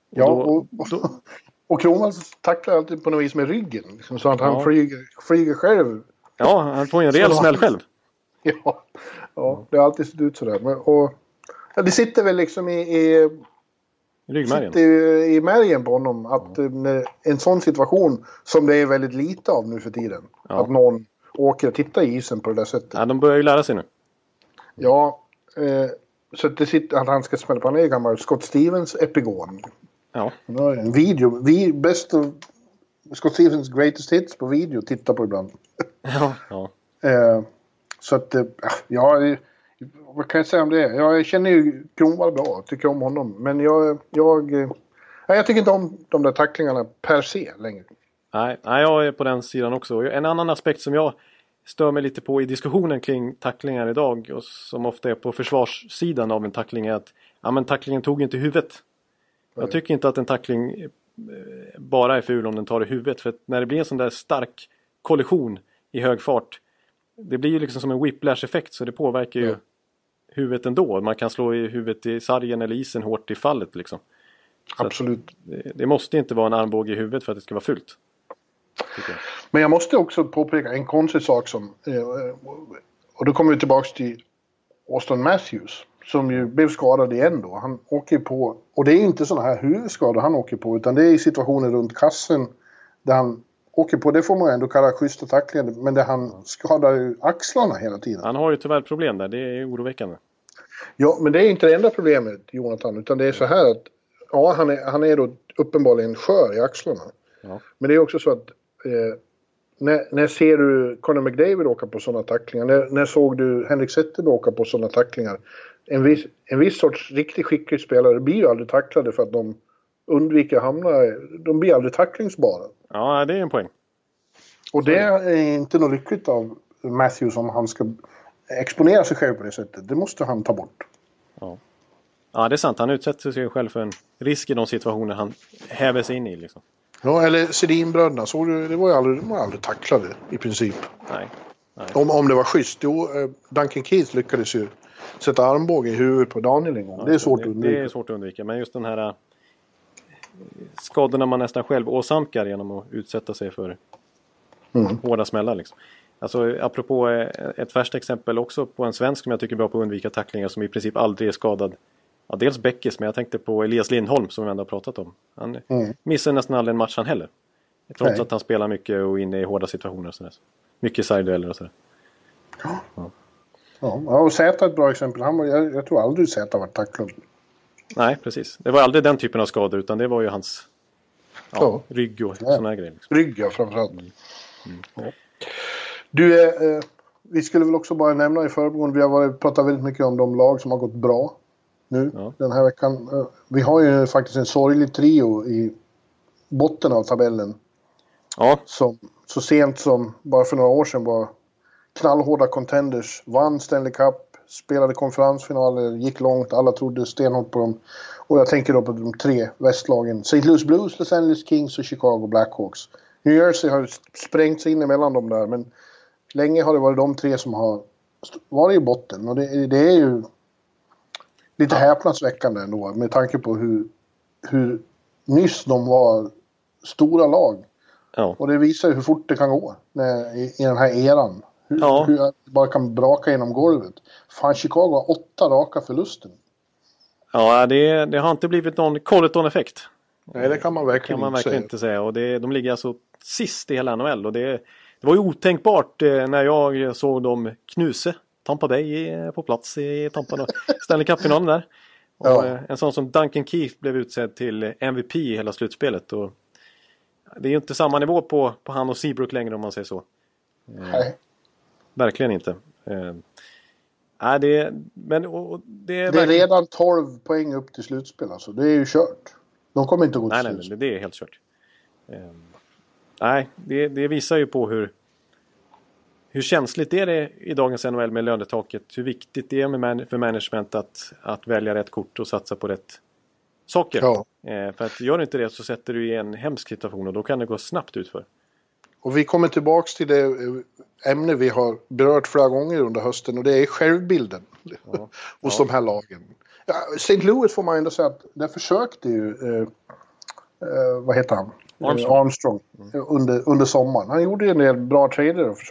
Och Kronwall tacklar alltid på något vis med ryggen, liksom, så att han flyger själv. Ja, han får ju en rejäl smäll själv. Ja, det har alltid sett ut sådär. Det sitter väl liksom i ryggmärgen. I märgen på honom att en sån situation som det är väldigt lite av nu för tiden. Ja. Att någon åker och tittar i isen på det där sättet. Ja, de börjar ju lära sig nu. Ja, så att det sitter att han ska smälla på en gammal Scott Stevens epigon. Ja. En video. Best of Scott Stevens greatest hits på video. Titta på ibland. Ja. Så att, ja, vad kan jag säga om det? Jag känner ju Kronwall bra, tycker om honom. Men jag tycker inte om de där tacklingarna per se längre. Nej, jag är på den sidan också. En annan aspekt som jag stör mig lite på i diskussionen kring tacklingar idag, och som ofta är på försvarssidan av en tackling, är att men tacklingen tog inte huvudet. Jag tycker inte att en tackling bara är ful om den tar i huvudet. För att när det blir en sån där stark kollision i hög fart, det blir ju liksom som en whiplash-effekt, så det påverkar ju huvudet ändå. Man kan slå i huvudet i sargen eller isen hårt i fallet liksom. Så absolut. Det måste inte vara en armbåge i huvudet för att det ska vara fult. Men jag måste också påpeka en konstig sak som... och då kommer vi tillbaka till Auston Matthews. Som ju blev skadad igen då. Han åker på... Och det är inte sådana här huvudskador han åker på. Utan det är i situationer runt kassen. Där han åker på... Det får man ändå kalla schyssta tacklingar. Men där han skadar ju axlarna hela tiden. Han har ju tyvärr problem där. Det är oroväckande. Ja, men det är inte det enda problemet, Jonathan. Utan det är så här att... Ja, han är då uppenbarligen skör i axlarna. Ja. Men det är också så att... När ser du Conor McDavid åka på sådana tacklingar? När såg du Henrik Zetterberg åka på sådana tacklingar? En viss sorts riktigt skicklig spelare blir ju aldrig tacklade för att de undviker att hamna... De blir aldrig tacklingsbara. Ja, det är en poäng. Och det är inte något lyckligt av Matthews om han ska exponera sig själv på det sättet. Det måste han ta bort. Ja, det är sant. Han utsätter sig själv för en risk i de situationer han häver sig in i liksom. Ja, eller Sedinbröderna, så det var ju aldrig tacklade i princip. Nej. Om det var schysst. Jo, Duncan Keith lyckades ju sätta armbåge i huvudet på Daniel en gång. Ja, det är svårt att undvika. Det är svårt att undvika, men just den här skadorna man nästan själv åsamkar genom att utsätta sig för hårda smällar liksom. Alltså apropå ett färskt exempel också på en svensk som jag tycker är bra på att undvika tacklingar, som i princip aldrig är skadad. Ja, dels Bäckis, men jag tänkte på Elias Lindholm som vi ändå har pratat om. Han missar nästan aldrig en match han heller. Trots att han spelar mycket och inne i hårda situationer och sådär. Mycket sidedueller och sådär. Ja, och Zäta är ett bra exempel. Jag tror aldrig Zäta var tacklad. Nej, precis. Det var aldrig den typen av skador, utan det var ju hans rygg och sådana här grejer. Liksom. Rygg, ja, framförallt. Ja. Du, vi skulle väl också bara nämna i förbigående, vi har pratat väldigt mycket om de lag som har gått bra nu den här veckan. Vi har ju faktiskt en sorglig trio i botten av tabellen. Ja. Som så sent som bara för några år sedan var knallhårda contenders, vann Stanley Cup, spelade konferensfinaler, gick långt, alla trodde stenhårt på dem. Och jag tänker då på de tre västlagen, St. Louis Blues, Los Angeles Kings och Chicago Blackhawks. New Jersey har sprängt sig in emellan dem där, men länge har det varit de tre som har varit i botten. Och det är ju lite häpnadsväckande ändå, med tanke på hur nyss de var stora lag. Ja. Och det visar ju hur fort det kan gå i den här eran. Hur det bara kan braka genom golvet. Fan, Chicago har 8 raka förluster. Ja, det har inte blivit någon Colleton-effekt. Nej, det kan man verkligen inte säga. Och de ligger alltså sist i hela NHL. Och det var ju otänkbart när jag såg dem knuse Tampa Bay på plats i Tampa. Stanley Cup-finalen där. Och en sån som Duncan Keith blev utsedd till MVP i hela slutspelet. Och det är ju inte samma nivå på han och Seabrook längre, om man säger så. Nej. Verkligen inte. Det är redan 12 poäng upp till slutspel. Alltså. Det är ju kört. De kommer inte att gå till slutspel. Nej, det är helt kört. Det visar ju på hur känsligt är det i dagens NHL med lönetaket. Hur viktigt det är för management att välja rätt kort och satsa på rätt saker. Ja. För att gör inte det så sätter du i en hemsk situation och då kan det gå snabbt utför. Och vi kommer tillbaka till det ämne vi har berört flera gånger under hösten, och det är självbilden hos de här lagen. Ja, St. Louis får man ändå säga att där försökte ju vad heter han? Armstrong under sommaren. Han gjorde en del bra trader och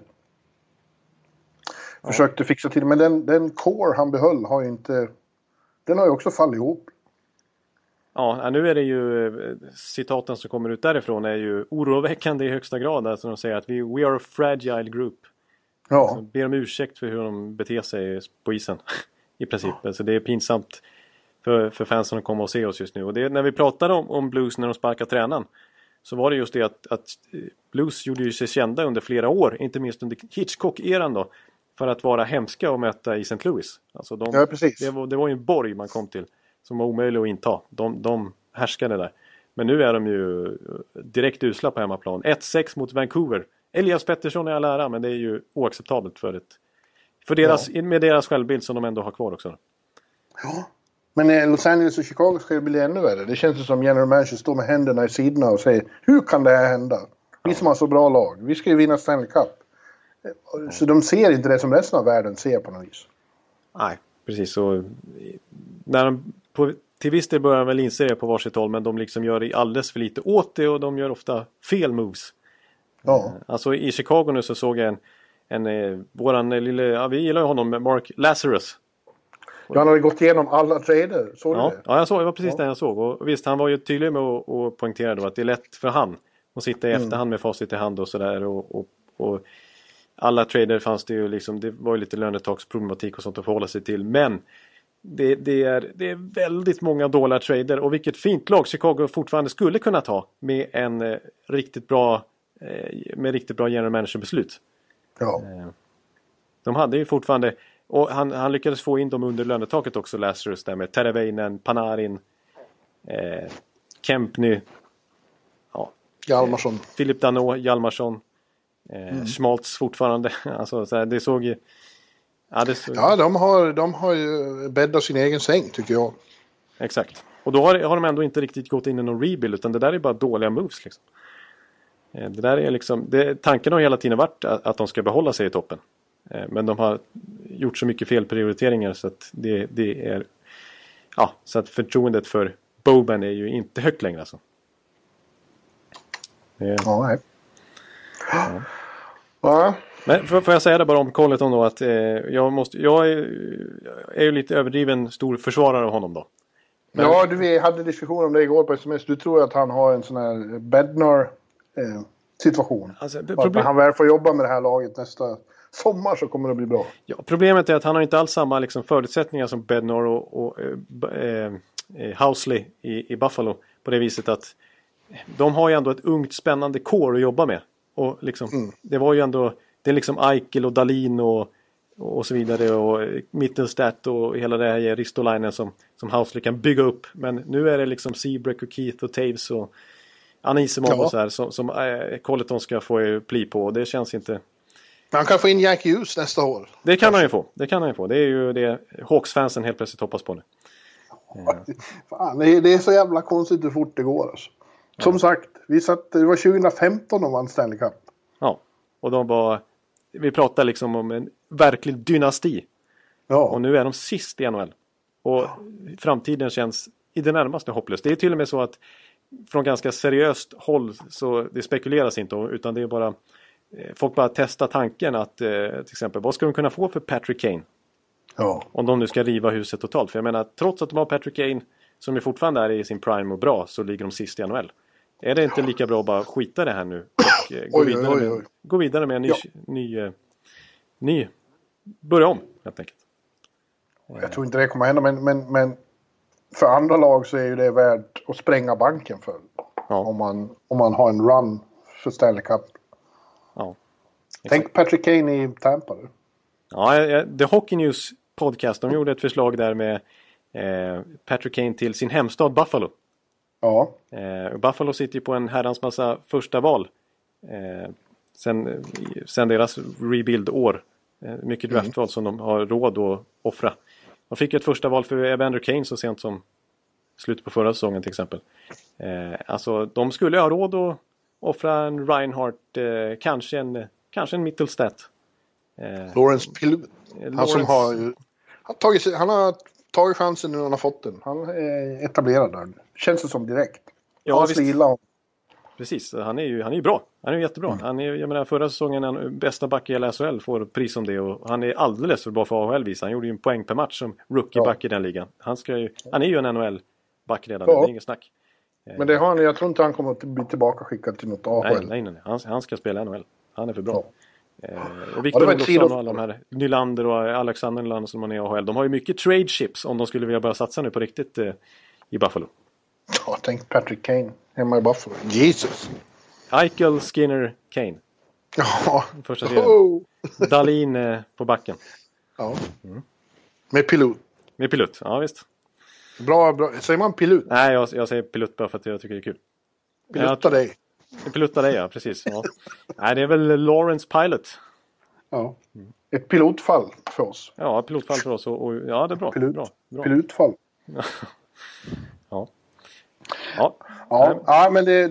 försökte fixa till, men den core han behöll har ju inte, den har ju också fallit ihop. Ja, nu är det ju citaten som kommer ut därifrån är ju oroväckande i högsta grad. Alltså de säger att we are a fragile group. Ja. Alltså, ber om ursäkt för hur de beter sig på isen i princip. Alltså det är pinsamt för fansen att komma och se oss just nu. Och det, när vi pratade om Blues när de sparkade tränaren, så var det just det att Blues gjorde ju sig kända under flera år, inte minst under Hitchcock-eran då, för att vara hemska och möta i St. Louis. Alltså precis. Det var ju en borg man kom till som var omöjlig att inta. De härskade där. Men nu är de ju direkt usla på hemmaplan. 1-6 mot Vancouver. Elias Pettersson är all ära, men det är ju oacceptabelt med deras självbild som de ändå har kvar också. Ja. Men Los Angeles och Chicago ska det bli ännu värre. Det känns som general manager står med händerna i sidorna och säger, hur kan det här hända? Vi som har så bra lag. Vi ska ju vinna Stanley Cup. Så de ser inte det som resten av världen ser på något vis. Nej, precis. Så när de till viss del börjar väl inse det på varsitt håll, men de liksom gör det alldeles för lite åt det och de gör ofta fel moves. Ja. Alltså i Chicago nu så såg jag våran lille, vi gillar ju honom, Mark Lazarus. Ja, han hade gått igenom alla trader, såg du det? Ja, det var precis det jag såg. Och visst, han var ju tydlig med att poängtera då att det är lätt för han att sitta i efterhand med facit i hand och sådär. Och alla trader fanns det ju liksom, det var ju lite lönetaksproblematik och sånt att förhålla sig till. Men det är väldigt många dåliga trader, och vilket fint lag Chicago fortfarande skulle kunna ta med en riktigt bra general manager-beslut. Ja. De hade ju fortfarande, och han lyckades få in dem under lönetaket också, Lazarus där med Teravainen, Panarin, Kempny, Hjalmarsson. Philip Danault, Hjalmarsson, Schmaltz fortfarande. Alltså så här, det såg ju de har ju bäddat sin egen säng, tycker jag. Exakt. Och då har de ändå inte riktigt gått in i någon rebuild, utan det där är bara dåliga moves liksom. Det där är liksom, tanken har hela tiden varit att de ska behålla sig i toppen. Men de har gjort så mycket felprioriteringar så att det är så att förtroendet för Boban är ju inte högt längre alltså. Nej. Ja. Men får jag säga det bara om Colleton då, att jag är ju lite överdriven stor försvarare av honom då. Men... Ja, vi hade diskussion om det igår på sms. Du tror att han har en sån här Bednar situation. Alltså, när han väl får jobba med det här laget nästa sommar så kommer det bli bra. Ja, problemet är att han har inte alls samma liksom förutsättningar som Bednar och Housley i Buffalo, på det viset att de har ju ändå ett ungt spännande core att jobba med. Och liksom, det var ju ändå, det är liksom Eichel och Dahlin och så vidare, och Mittelstadt och hela det här Ristolainen som Housley kan bygga upp. Men nu är det liksom Seabrook och Keith och Taves och Anisimov och så här som Colleton ska få pli på, och det känns inte. Men han kan få in Jack Hughes nästa år. Det kan han ju få. Det är ju det Hawks-fansen helt plötsligt hoppas på nu. Fan, det är så jävla konstigt hur fort det går alltså. Som sagt, det var 2015 de vann Stanley Cup. Ja, och vi pratade liksom om en verklig dynasti. Ja. Och nu är de sist i NHL. Och framtiden känns i det närmaste hopplös. Det är till och med så att från ganska seriöst håll så det spekuleras inte om, utan det är bara folk bara testar tanken att till exempel, vad ska de kunna få för Patrick Kane? Ja. Om de nu ska riva huset totalt. För jag menar, trots att de har Patrick Kane som ju fortfarande är i sin prime och bra, så ligger de sist i NHL. Är det inte lika bra att bara skita det här nu och gå vidare med en ny börja om helt enkelt? Jag tror inte det kommer hända, men för andra lag så är ju det värt att spränga banken för. Ja. Om man har en run för Stanley Cup. Ja. Tänk Patrick Kane i Tampa. Ja, The Hockey News podcast, de gjorde ett förslag där med Patrick Kane till sin hemstad Buffalo. Ja. Buffalo sitter ju på en herrans massa första val sen deras rebuild-år. Mycket draftval som de har råd att offra. De fick ett första val för Evander Kane så sent som slutet på förra säsongen till exempel. Alltså de skulle ha råd att offra en Reinhardt, kanske en Mittelstadt. Lawrence Pilu. Han har tagit chansen nu när han har fått den. Han är etablerad där. Känns det som direkt. Ja, visst. Precis, han är ju bra. Han är ju jättebra. Jag menar, förra säsongen den bästa back i hela SHL får pris om det, och han är alldeles för bra för AHL visa. Han gjorde ju en poäng per match som rookie-back i den ligan. Han är ju en NHL-back redan, det är inget snack. Men det har han, jag tror inte han kommer att bli tillbaka skickad till något AHL. Nej. Han ska spela NHL. Han är för bra. Och Victor Olofsson och alla de här Nylander och Alexander Nylander som man är i AHL. De har ju mycket trade chips om de skulle vilja börja satsa nu på riktigt i Buffalo. Ja, tänk Patrick Kane hemma i Buffalo. Jesus. Eichel, Skinner, Kane. Ja. Första serien. Dahlin på backen. Ja. Med pilot. Med pilot, ja visst. Bra. Säger man pilot? Nej, jag säger pilot bara för att jag tycker det är kul. Pilota dig. Pilota dig, ja, precis. Ja. Nej, det är väl Lawrence Pilot. Ja. Ett pilotfall för oss. Ja, pilotfall för oss. Och ja, det är bra. Bra. Pilotfall. Ja. Ja, men det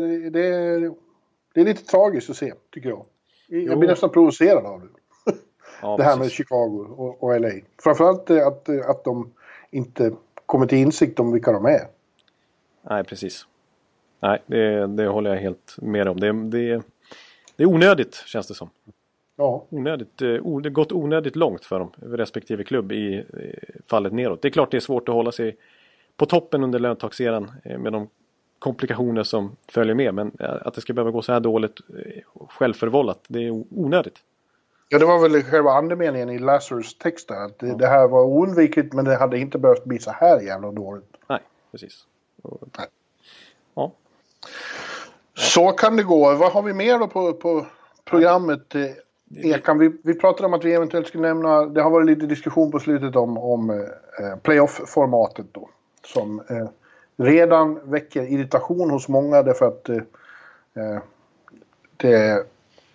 är lite tragiskt att se, tycker jag. Jag blir nästan provocerad av det. Ja, det här med Chicago och LA. Framförallt att de inte kommer till insikt om vilka de är. Nej, precis. Nej, det håller jag helt med om. Det är onödigt, känns det som. Ja. Det gått onödigt långt för dem, respektive klubb i fallet neråt. Det är klart det är svårt att hålla sig på toppen under löntagseran med de komplikationer som följer med. Men att det ska behöva gå så här dåligt självförvållat, det är onödigt. Ja, det var väl själva andemeningen i Lazarus text där. Att det här var oundvikligt, men det hade inte behövt bli så här jävla dåligt. Nej, precis. Nej. Ja. Så kan det gå. Vad har vi mer då på programmet? Ekan, vi pratade om att vi eventuellt skulle nämna, det har varit lite diskussion på slutet om playoff-formatet då. Som redan väcker irritation hos många därför att det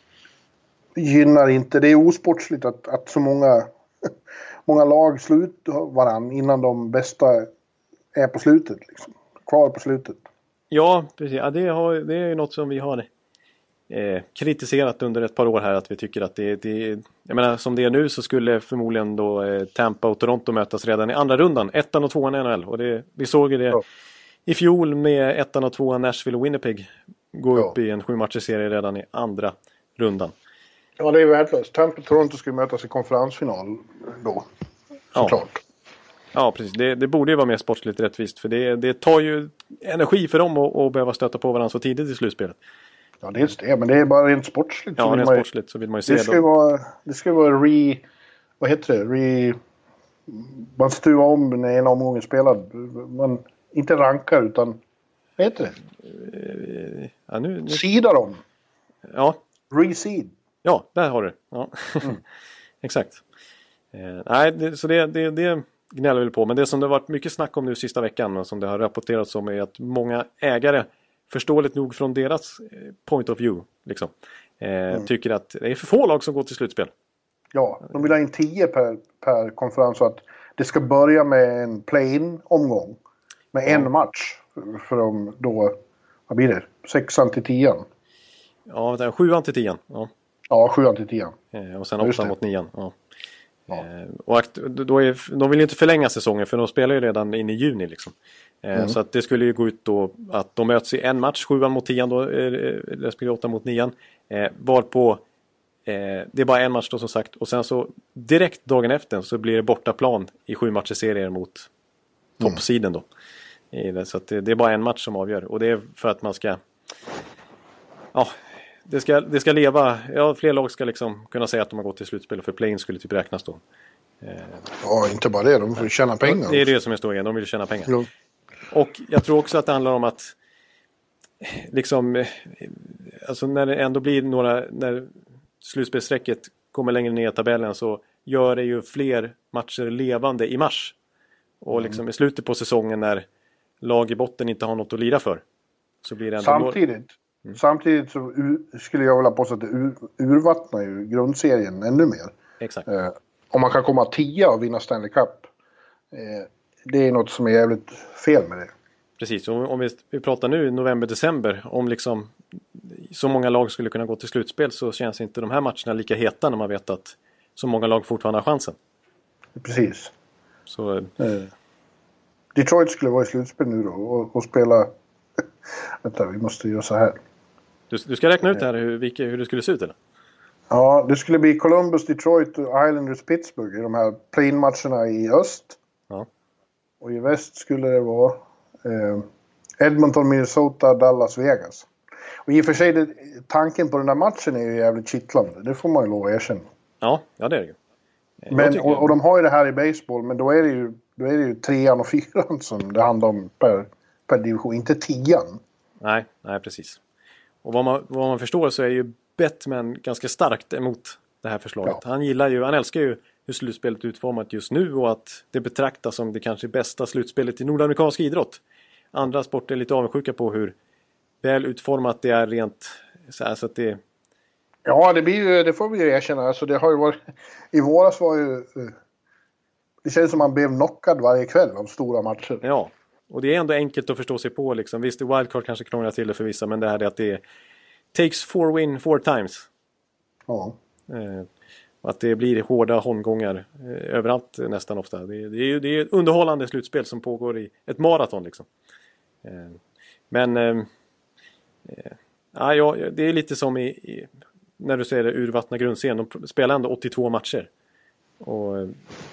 gynnar inte, det är osportsligt att så många lag slutar varann innan de bästa är på slutet liksom. Kvar på slutet. Ja, precis. Ja, det är ju något som vi har kritiserat under ett par år här, att vi tycker att det jag menar, som det är nu så skulle förmodligen då Tampa och Toronto mötas redan i andra rundan, 1 och 2 i NHL, och vi såg ju det i fjol med 1 och 2 Nashville och Winnipeg gå upp i en 7-matcherserie redan i andra rundan. Ja, det är värdelöst. Tampa och Toronto skulle mötas i konferensfinal då, såklart. Ja, precis. Det borde ju vara mer sportsligt rättvist, för det tar ju energi för dem att behöva stöta på varandra så tidigt i slutspelet. Ja, dels det, men det är bara rent sportsligt. Ja, rent sportsligt så vill man ju se det ska vara vad heter det? Man stuvar om när en omgång är spelad. Man inte rankar utan, vad heter det? Ja, nu. Seedar dem. Ja. Reseed. Ja, där har du. Ja. Exakt. Nej, så det gnäller väl på. Men det som det har varit mycket snack om nu sista veckan och som det har rapporterats om är att många ägare, förståeligt nog från deras point of view liksom, tycker att det är för få lag som går till slutspel. Ja, de vill ha in 10 per konferens, så att det ska börja med en play-in-omgång med en match för dem då, vad blir det? 6an till 10an. Ja, 7an till 10an. Ja, 7an till 10an. Och sen 8 mot 9an. Ja. Och de vill ju inte förlänga säsongen, för de spelar ju redan in i juni liksom. Så att det skulle ju gå ut då att de möts i en match, 7an mot 10an då, respektive 8 mot 9an. Varpå det är bara en match då som sagt. Och sen så direkt dagen efter så blir det bortaplan i 7-matcherserier mot toppsiden då. Så att det är bara en match som avgör. Och det är för att man ska... Ja, det ska leva. Ja, fler lag ska liksom kunna säga att de har gått till slutspel, för play-in skulle typ räknas då. Ja, inte bara det. De får tjäna pengar. Det är det som är stor igen. De vill tjäna pengar. Ja. Och jag tror också att det handlar om att liksom, alltså när det ändå blir när slutspelssträcket kommer längre ner i tabellen, så gör det ju fler matcher levande i mars. Och liksom i slutet på säsongen när lag i botten inte har något att lira för, så blir det ändå Samtidigt så skulle jag vilja påstå att det urvattnar ju grundserien ännu mer. Exakt. Om man kan komma 10 och vinna Stanley Cup, det är något som är jävligt fel med det. Precis, och om vi pratar nu i november-december, om liksom så många lag skulle kunna gå till slutspel, så känns inte de här matcherna lika heta när man vet att så många lag fortfarande har chansen. Precis. Så Detroit skulle vara i slutspel nu då och spela... Vänta, vi måste göra så här. Du ska räkna ut här hur det skulle se ut, eller? Ja, det skulle bli Columbus, Detroit och Islanders, Pittsburgh i de här play-in-matcherna i öst. Ja. Och i väst skulle det vara Edmonton, Minnesota, Dallas, Vegas. Och i och för sig, tanken på den där matchen är ju jävligt kittlande. Det får man ju lov att erkänna. Ja, det är det ju. Men, och de har ju det här i baseball, men då är det ju 3:an och 4:an som det handlar om per division, inte 10:an. Nej, precis. Och vad man förstår så är ju Bettman ganska starkt emot det här förslaget. Ja. Han älskar ju hur slutspelet är utformat just nu och att det betraktas som det kanske bästa slutspelet i nordamerikansk idrott. Andra sporter är lite avundsjuka på hur väl utformat det är rent så här, så att det... Ja, det får vi ju erkänna. Alltså det har ju varit... I våras var ju... Det känns som man blev knockad varje kväll av stora matcher. Ja, och det är ändå enkelt att förstå sig på liksom. Visst, wildcard kanske krånglar till det för vissa, men det här är att det takes 4 win 4 times. Ja. Att det blir hårda holmgångar överallt nästan ofta. Det är ett underhållande slutspel som pågår i ett maraton liksom. Men det är lite som när du säger det, urvattna grundserien. De spelar ändå 82 matcher. Och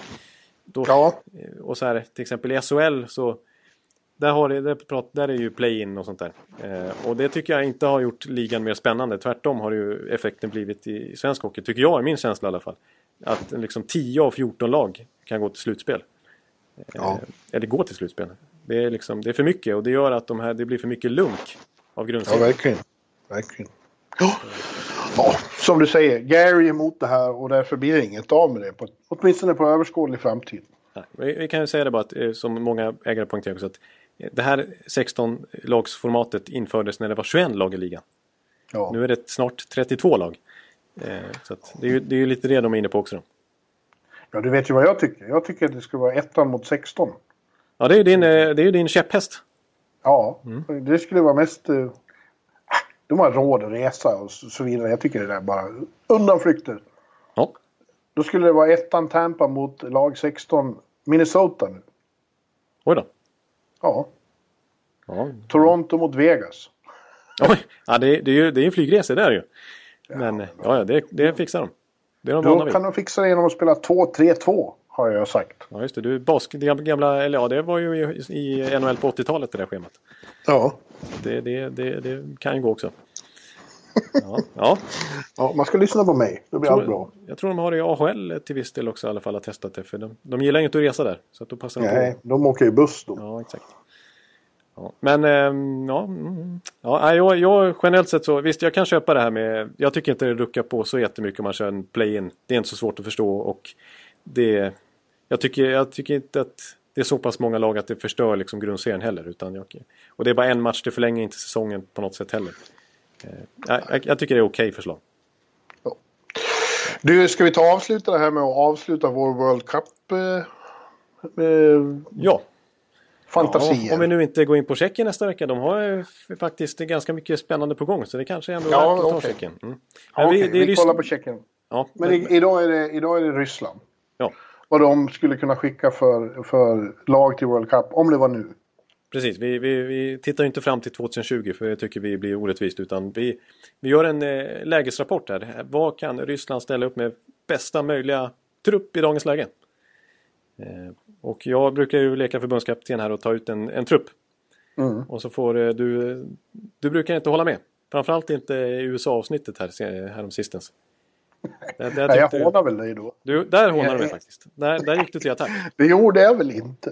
så här, till exempel i SHL så där är ju play-in och sånt där. Och det tycker jag inte har gjort ligan mer spännande. Tvärtom har ju effekten blivit i svensk hockey, tycker jag, är min känsla i alla fall. Att liksom 10 av 14 lag kan gå till slutspel. Eller gå till slutspel. Det är för mycket och det gör att det blir för mycket lunk av grundserien. Ja, verkligen. Ja, som du säger, Gary är emot det här och därför blir det inget av med det. Åtminstone på överskådlig framtid. Ja, vi kan ju säga det bara att, som många ägare poängterar också, att det här 16-lagsformatet infördes när det var 21 lag i ligan. Ja. Nu är det snart 32 lag. Så att det är ju lite det de är inne på också. Då. Ja, du vet ju vad jag tycker. Jag tycker att det ska vara 1 mot 16. Ja, det är ju din käpphäst. Ja, det skulle vara mest... De har råd att resa och så vidare. Jag tycker det är bara undanflykter. Ja. Då skulle det vara 1 Tampa mot lag 16 Minnesota nu. Oj då. Ja. Toronto mot Vegas. Oj, ja, det är ju en flygresa där ju. Men det fixar de. Det är de då kan de fixa det genom att spela 2-3-2, har jag sagt. Ja, just det. Det gamla, eller ja, det var ju i NHL på 80-talet det där schemat. Ja. Det kan ju gå också. Ja, man ska lyssna på mig. Det blir allt bra. Jag tror de har det i AHL till viss del också i alla fall att testa det. För de gillar inte att resa där. Så att då passar de på. De åker i buss då. Ja, exakt. Ja. Men jag generellt sett så, visst jag kan köpa det här med, jag tycker inte det ruckar på så jättemycket om man kör en play-in. Det är inte så svårt att förstå och jag tycker inte att det är så pass många lag att det förstör liksom grundserien heller. Och det är bara en match, det förlänger inte säsongen på något sätt heller. Jag tycker det är okej förslag. Ja. Du, ska vi avsluta det här med att avsluta vår World Cup? Ja. Fantasier. Ja, om vi nu inte går in på Tjeckien nästa vecka. De har faktiskt ganska mycket spännande på gång. Så det kanske ändå är värt att ta Tjeckien. Vi kollar på Tjeckien. Ja, men idag är det Ryssland. Ja. Vad de skulle kunna skicka för lag till World Cup om det var nu. Precis, vi tittar inte fram till 2020 för det tycker vi blir orättvist. Utan vi gör en lägesrapport här. Vad kan Ryssland ställa upp med bästa möjliga trupp i dagens läge? Och jag brukar ju leka förbundskapten här och ta ut en trupp. Och så får du brukar inte hålla med. Framförallt inte i USA-avsnittet här om sistens. Jag hånar väl dig då. Där hånar du mig faktiskt. Där gick du till attack. Det gjorde jag väl inte.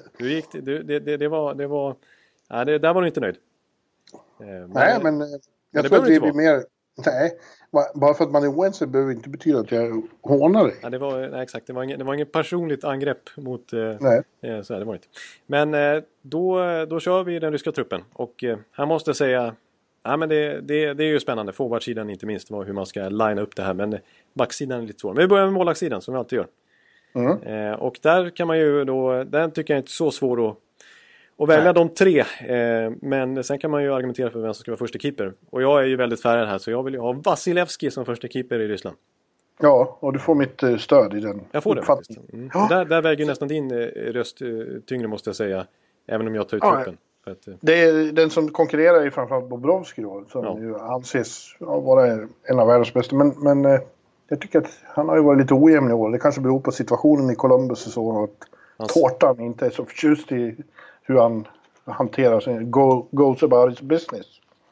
Där var du inte nöjd. Nej, men jag tror att vi blir mer... Nej, bara för att man är oense behöver inte betyda att jag hånar dig. Ja, nej, exakt. Det var inget personligt angrepp mot... Nej. Så här, det var inte. Men då kör vi den ryska truppen. Och här måste jag säga... Ja, men det är ju spännande. Forwardsidan inte minst hur man ska linea upp det här. Men backsidan är lite svår. Men vi börjar med målvaktssidan som vi alltid gör. Och där kan man ju då... Den tycker jag inte är så svår att välja de 3. Men sen kan man ju argumentera för vem som ska vara första keeper. Och jag är ju väldigt färgad här så jag vill ju ha Vasilevski som första keeper i Ryssland. Ja, och du får mitt stöd i den. Jag får det faktiskt. Ja. Där väger nästan din röst tyngre måste jag säga. Även om jag tar ut truppen. Det är den som konkurrerar i framförallt Bobrovski då. Som ju anses vara en av världens bästa. Men jag tycker att han har ju varit lite ojämn i år. Det kanske beror på situationen i Columbus och så. Och att Tårtan inte är så förtjust i hur han hanterar sin goes about his business.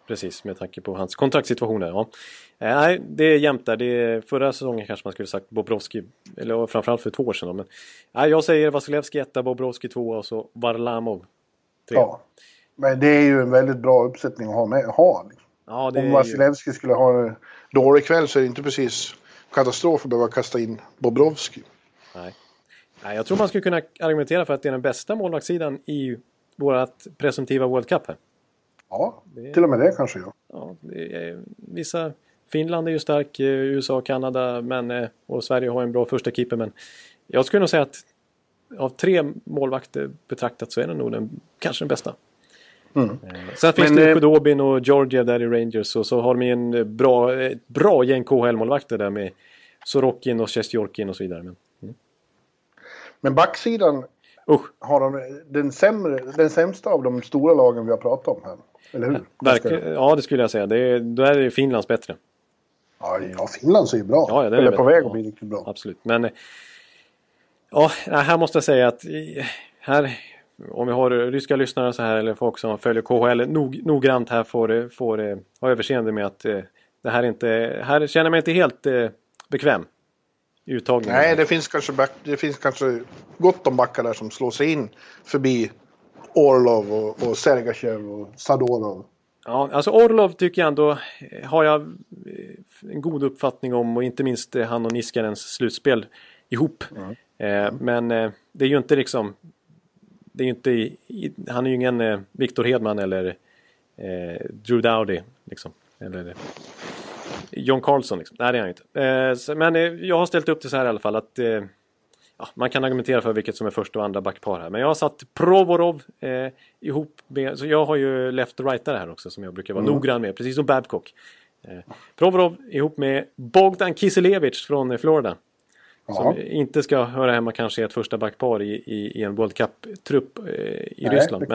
precis, med tanke på hans kontraktssituationer. Ja. Nej, det är jämnt där. Förra säsongen kanske man skulle sagt Bobrovski, eller framförallt för 2 år sedan. Men, nej, jag säger Vasilevski 1, Bobrovski 2 och så Varlamov 3. Ja, men det är ju en väldigt bra uppsättning att ha. Ja, det om Vasilevski skulle ha en dålig kväll så är det inte precis katastrof att behöva kasta in Bobrovski. Nej, jag tror man skulle kunna argumentera för att det är den bästa målvaktssidan i vårt presumtiva World Cup här. Ja, till och med det kanske Ja, Finland är ju stark, USA och Kanada, och Sverige har en bra första keeper, men jag skulle nog säga att av 3 målvakter betraktat så är det nog kanske den bästa. Sen finns det Khudobin och Georgia där i Rangers, och så har de en bra gäng KHL-målvakter där med Sorokin och Sjestjorkin och så vidare. Men backsidan har de den sämsta av de stora lagen vi har pratat om här. Eller hur? Ja, det skulle jag säga. Då är det Finlands bättre. Ja, Finland ser ju bra. Ja, eller på väg att bli riktigt bra. Absolut. Men här måste jag säga att här, om vi har ryska lyssnare så här, eller folk som följer KHL noggrant här, får ha överseende med att det här inte... Här känner man inte helt bekväm. Uttagningen. Nej, det finns kanske gott om backar där som slår sig in förbi Orlov och Sergachev och Sadorov. Ja, alltså Orlov tycker jag ändå har jag en god uppfattning om, och inte minst han och Niskanens slutspel ihop. Men det är ju inte liksom, det är ju inte, han är ju ingen Victor Hedman eller Drew Doughty liksom, eller John Carlson liksom. Nej, det är han inte. Men jag har ställt upp det så här i alla fall att man kan argumentera för vilket som är första och andra backpar här. Men jag har satt Provorov ihop med, så jag har ju left och right här också som jag brukar vara noggrann med, precis som Babcock. Provorov ihop med Bogdan Kiselevich från Florida. Som inte ska höra hemma kanske i ett första backpar i en World Cup-trupp i Ryssland.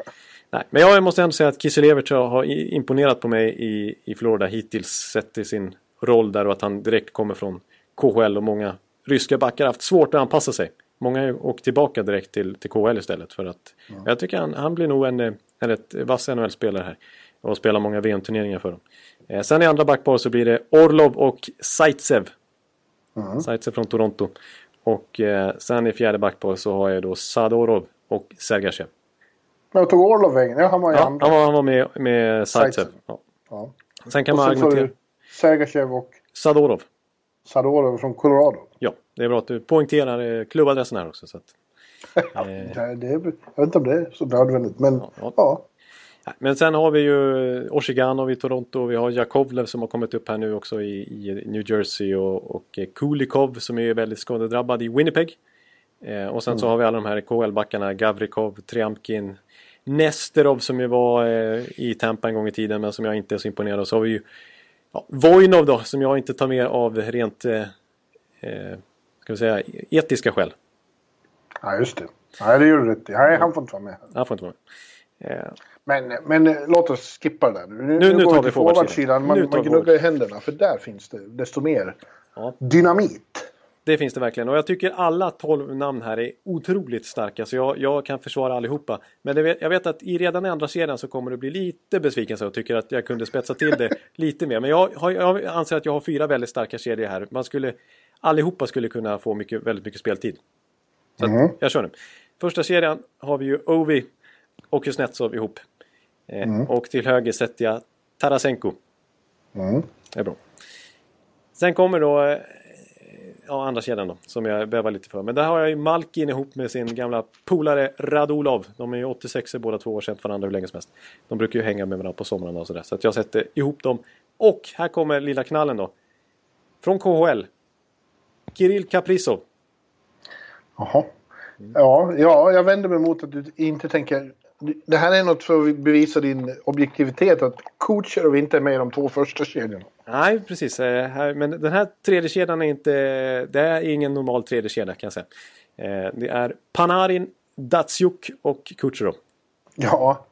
Men jag måste ändå säga att Kiselevich har imponerat på mig i Florida hittills, sett i sin roll där, och att han direkt kommer från KHL, och många ryska backar har haft svårt att anpassa sig. Många har åkt tillbaka direkt till KHL istället, för att jag tycker han blir nog en rätt vass NHL-spelare här och spelar många VM-turneringar för dem. Sen i andra backpar så blir det Orlov och Zaitsev. Zaitsev från Toronto. Och sen i fjärde backpar så har jag då Sadorov och Sergachev. Jag tog Orlov vägen. Ja, han var med Zaitsev. Ja. Sen kan man argumentera. Sergachev och Sadorov från Colorado. Ja, det är bra att du poängterar klubbadressen här också. Så att, jag vet inte om det är så nödvändigt, men ja. Men sen har vi ju Oshiganov i Toronto, vi har Jakovlev som har kommit upp här nu också i New Jersey, och Kulikov som är väldigt skadedrabbad i Winnipeg. Och sen så har vi alla de här KHL-backarna, Gavrikov, Triamkin, Nesterov som ju var i Tampa en gång i tiden, men som jag inte är så imponerad av. Så har vi ju Vojnov då, som jag inte tar med av rent ska vi säga etiska skäl. Ja, just det. Ja, det gör du rätt i. Han får inte vara med. Han får inte vara med. Men låt oss skippa det. Nu går vi till forwardsidan. Man gnuggar i händerna, för där finns det desto mer dynamit. Det finns det verkligen. Och jag tycker alla 12 namn här är otroligt starka. Så jag kan försvara allihopa. Men jag vet att redan i andra serien så kommer det bli lite besviken. Så jag tycker att jag kunde spetsa till det lite mer. Men jag anser att jag har 4 väldigt starka kedjor här. Allihopa skulle kunna få väldigt mycket speltid. Så att, jag kör nu. Första serien har vi ju Ovi och Kuznetsov ihop. Och till höger sätter jag Tarasenko. Det är bra. Sen kommer då andra kedjan då, som jag bävar lite för. Men där har jag ju Malkin ihop med sin gamla polare Radulov. De är ju 86 båda 2 år sedan varandra hur länge som helst. De brukar ju hänga med varandra på somrarna och sådär. Så att jag sätter ihop dem. Och här kommer lilla knallen då. Från KHL. Kirill Kaprizov. Jaha. Ja, jag vänder mig mot att du inte tänker... Det här är något för att bevisa din objektivitet, att Kucherov inte är med i de 2 första kedjorna. Nej, precis. Men den här tredje kedjan är inte... Det är ingen normal tredje kedja, kan jag säga. Det är Panarin, Datsyuk och Kucherov. Ja.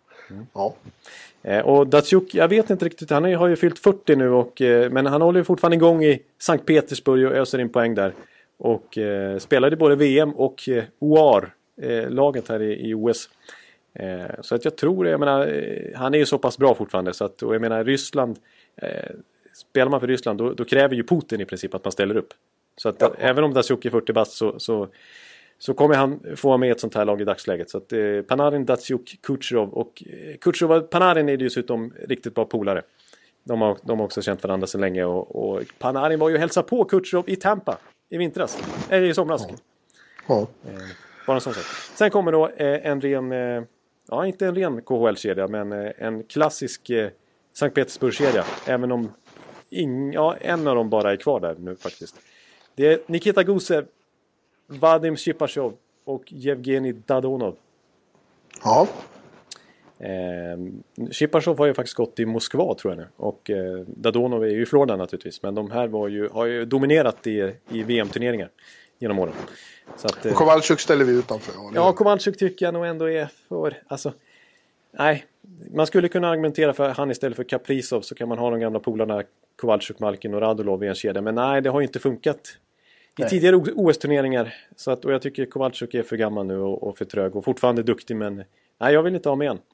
Och Datsyuk, jag vet inte riktigt. Han har ju fyllt 40 nu, men han håller ju fortfarande igång i Sankt Petersburg och öser in poäng där. Och spelade både VM och OAR, laget här i OS. Så att jag tror, jag menar, han är ju så pass bra fortfarande. Så att, och jag menar, Ryssland, spelar man för Ryssland då kräver ju Putin i princip att man ställer upp. Så att även om Datsjuk är 40 bast så kommer han få med ett sånt här lag i dagsläget. Så att Panarin, Datsjuk, Kucherov och Kucherov, Panarin är ju dessutom riktigt bra polare. De har också känt varandra så länge och Panarin var ju hälsa på Kucherov i Tampa i vintras, eller i somras. Bara en sån sak. Sen kommer då en ren, inte en ren KHL-kedja, men en klassisk Sankt Petersburg-kedja. Även om en av dem bara är kvar där nu faktiskt. Det är Nikita Gusev, Vadim Shipashov och Yevgeny Dadonov. Ja. Shipashov har ju faktiskt gått i Moskva tror jag nu. Och Dadonov är ju i Florida naturligtvis. Men de här har ju dominerat i VM-turneringar genom åren. Så att, Kowalczyk ställer vi utanför. Ja, Kowalczyk tycker jag nog ändå är för... Alltså, nej, man skulle kunna argumentera för han istället för Kaprizov, så kan man ha de gamla polarna Kowalczyk, Malkin och Radulov i en kedja. Men nej, det har ju inte funkat i tidigare OS-turneringar. Så att, och jag tycker Kowalczyk är för gammal nu och för trög och fortfarande duktig, men nej, jag vill inte ha med en.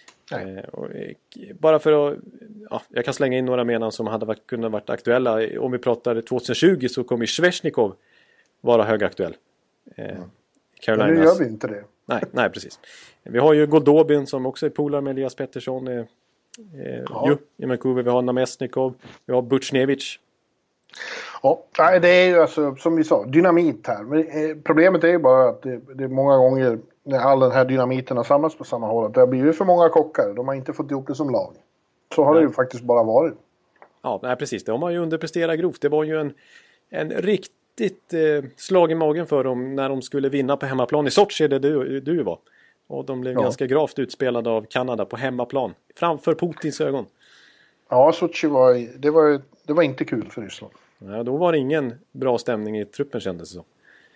Bara för att jag kan slänga in några menan som hade kunnat varit aktuella. Om vi pratar 2020 så kommer Sveshnikov vara högaktuell. Carolinas. Men nu gör vi inte det. Nej, precis. Vi har ju Goldobin som också är polare med Elias Pettersson i Vancouver. Vi har Namestnikov, vi har Buchnevich. Ja, det är ju alltså, som vi sa, dynamit här. Men problemet är ju bara att det är många gånger när all den här dynamiten har samlats på samma håll, att det har blivit för många kockar. De har inte fått ihop det som lag. Så har det ju faktiskt bara varit. Ja, nej, precis. De har ju underpresterat grovt. Det var ju en riktigt slag i magen för dem när de skulle vinna på hemmaplan. I Sochi det du var. Och de blev ganska gravt utspelade av Kanada på hemmaplan. Framför Putins ögon. Ja, Sochi det var inte kul för Ryssland. Ja, då var det ingen bra stämning i truppen, kändes det så.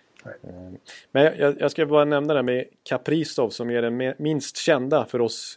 Men jag ska bara nämna det med Kaprizov som är den minst kända för oss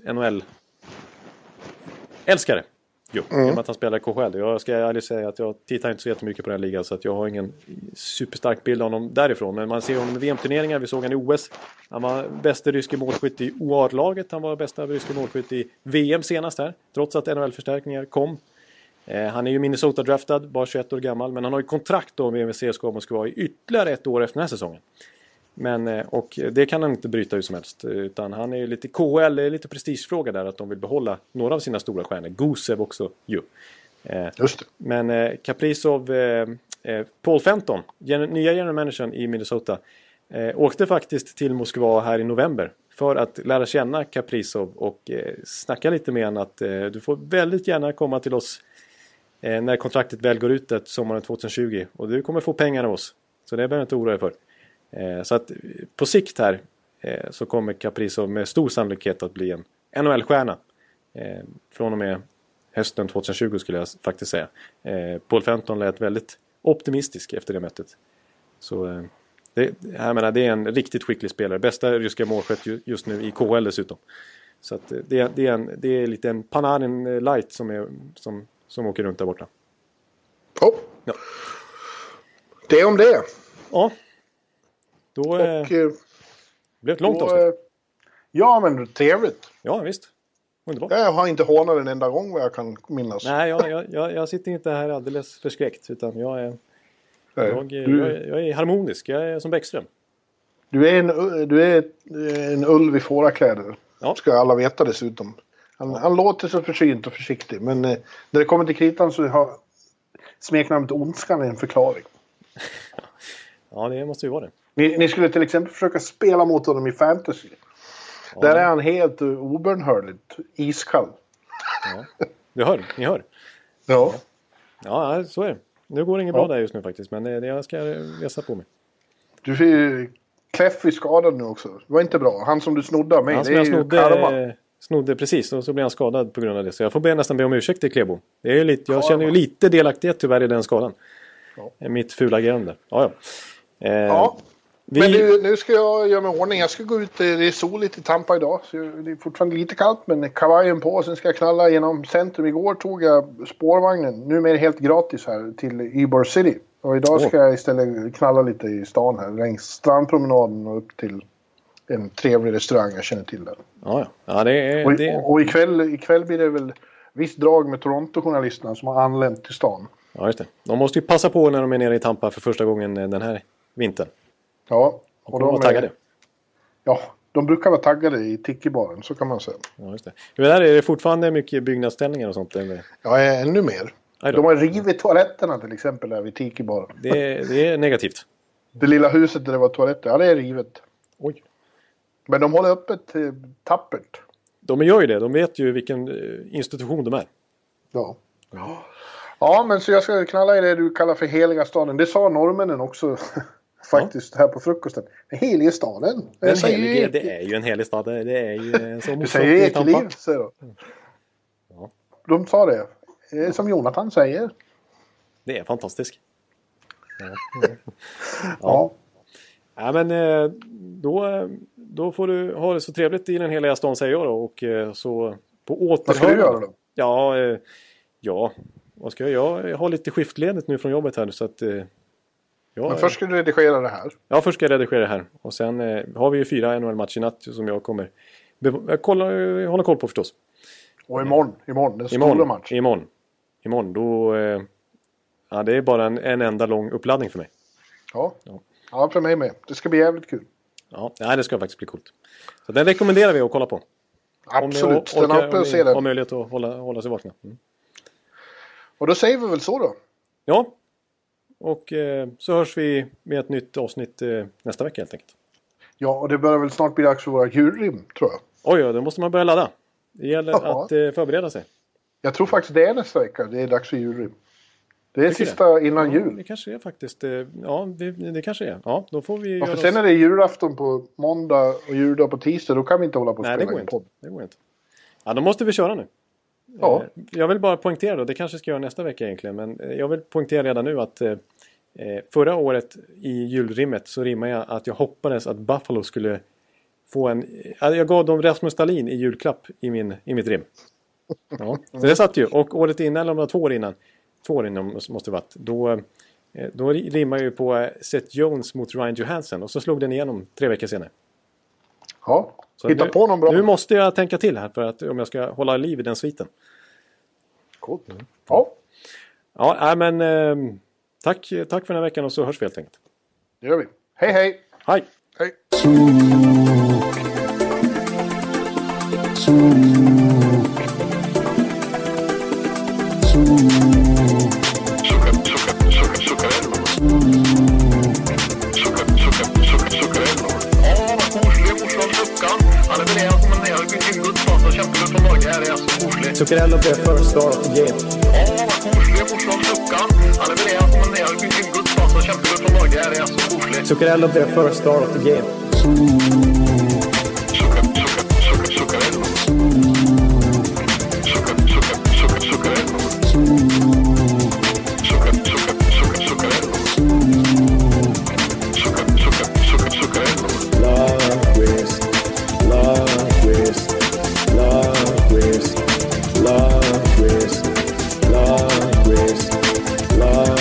NHL-älskare. Jo, genom att han spelar i KHL. Jag ska ärligt säga att jag tittar inte så jättemycket på den här ligan, så att jag har ingen superstark bild av honom därifrån. Men man ser honom i VM-turneringar, vi såg han i OS. Han var bästa ryske målskytt i OR-laget. Han var bästa ryske målskytt i VM senast här, trots att NHL-förstärkningar kom. Han är ju Minnesota-draftad, bara 21 år gammal. Men han har ju kontrakt då med CSKA Moskva i ytterligare ett år efter den här säsongen. Men, och det kan han inte bryta hur som helst. Utan han är ju lite KHL, är lite prestigefråga där att de vill behålla några av sina stora stjärnor. Gusev också ju. Just det. Men Kaprizov, Paul Fenton, nya general managern i Minnesota, åkte faktiskt till Moskva här i november för att lära känna Kaprizov och snacka lite med honom att du får väldigt gärna komma till oss när kontraktet väl går ut sommaren 2020 och du kommer få pengar av oss. Så det behöver jag inte oroa dig för. Så att på sikt här så kommer Kaprizov med stor sannolikhet att bli en NHL-stjärna från och med hösten 2020 skulle jag faktiskt säga. Paul Fenton lät väldigt optimistisk efter det mötet. Så jag menar, det är en riktigt skicklig spelare. Bästa ryska målskytt just nu i KHL dessutom. Så att det är lite en Panarin light som åker runt där borta. Ja. Det är om det. Ja. Då blev det långt avsnitt. Ja, men trevligt. Ja, visst. Underbart. Jag har inte hånat en enda gång vad jag kan minnas. Nej, jag sitter inte här alldeles förskräckt, utan jag är harmonisk. Jag är som Bäckström. Du är en ulv i fårakläder. Ja. Ska alla veta dessutom. Han låter så försynt och försiktig, men när det kommer till kritan så har smeknamnet Ondskan en förklaring. Ja, det måste ju vara det. Ni skulle till exempel försöka spela mot honom i fantasy. Ja. Där är han helt obönhörligt iskall. Ja. Ni hör. Ja. Ja, så är det. Nu går det inget bra där just nu faktiskt, men jag ska resa på mig. Du ser Kleffi skadad nu också. Det var inte bra. Han som du snodde av mig, han det är ju snodde precis, och så blev han skadad på grund av det. Så jag får nästan be om ursäkt till Klebo. Det är ju lite, jag känner ju lite delaktighet tyvärr i den skadan. Ja. Mitt fula agerande. Ja. Men nu ska jag göra mig ordning. Jag ska gå ut, det är soligt i Tampa idag. Så det är fortfarande lite kallt, men kavajen på. Sen ska jag knalla genom centrum. Igår tog jag spårvagnen, numera helt gratis här, till Ybor City. Och idag ska jag istället knalla lite i stan här, längs strandpromenaden och upp till en trevlig restaurang jag känner till där. Ja, det är... Och ikväll blir det väl visst drag med Toronto-journalisterna som har anlänt till stan. Ja, just det. De måste ju passa på när de är nere i Tampa för första gången den här vintern. Ja. Och de var taggade. Ja, de brukar vara taggade i Tiki-baren, så kan man säga. Ja, just det. Hur är det fortfarande mycket byggnadsställningar och sånt? Eller? Ja, ännu mer. De har rivit toaletterna till exempel där vid Tiki-baren. Det är negativt. Det lilla huset där det var toaletter, ja det är rivet. Oj. Men de håller öppet tappert. De gör ju det, de vet ju vilken institution de är. Ja. Ja, men så jag ska knalla i det du kallar för heliga staden. Det sa norrmännen också faktiskt här på frukosten. Den heliga staden. Det är ju en helig stad. Det är ju en sån. Du säger Ekeliv, säger de. Ja. De sa det. Som Jonathan säger. Det är fantastiskt. Ja. Ja, men då får du ha det så trevligt i den heliga stan, säger jag då. Och så på återhörande. Vad ska du göra då? Ja, vad ska jag? Jag har lite skiftledigt nu från jobbet här. Så att, men först ska du redigera det här. Ja, först ska jag redigera det här. Och sen har vi ju 4 NHL-matcher i natt som jag kommer hålla koll på förstås. Och imorgon den stora match. Imorgon, då... det är bara en enda lång uppladdning för mig. Ja, för mig med. Det ska bli jävligt kul. Ja, det ska faktiskt bli coolt. Så den rekommenderar vi att kolla på. Absolut, den är uppe och se den. Om möjlighet att hålla sig vakna. Och då säger vi väl så då? Ja, och så hörs vi med ett nytt avsnitt nästa vecka helt enkelt. Ja, och det börjar väl snart bli dags för våra julrim, tror jag. Oj, då måste man börja ladda. Det gäller att förbereda sig. Jag tror faktiskt det är nästa vecka. Det är dags för julrim. Det är sista innan jul. Det kanske är faktiskt. Ja, det kanske är. Ja, då får vi för sen är det julafton på måndag och juldag på tisdag. Då kan vi inte hålla på och spela in podd. Det går inte. Ja, då måste vi köra nu. Ja. Jag vill bara poängtera då. Det kanske ska jag göra nästa vecka egentligen. Men jag vill poängtera redan nu att förra året i julrimmet så rimmade jag att jag hoppades att Buffalo skulle få en... Jag gav dem Rasmus Dahlin i julklapp i mitt rim. Ja, så det satt ju. Och året innan, eller om det var 2 år innan. 2 år innan måste det varit. Då rimmar jag ju på Seth Jones mot Ryan Johansson. Och så slog den igenom 3 veckor senare. Ja, hitta på någon bra. Nu måste jag tänka till här för att om jag ska hålla liv i den sviten. Coolt. Ja. Ja, men tack för den här veckan och så hörs vi helt enkelt. Det gör vi. Hej, hej. Hej. Hej. Zuccarello blev first star of the game. Zuccarello blev first star of the game.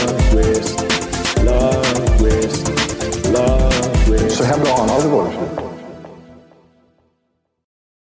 Så här bra har han aldrig varit.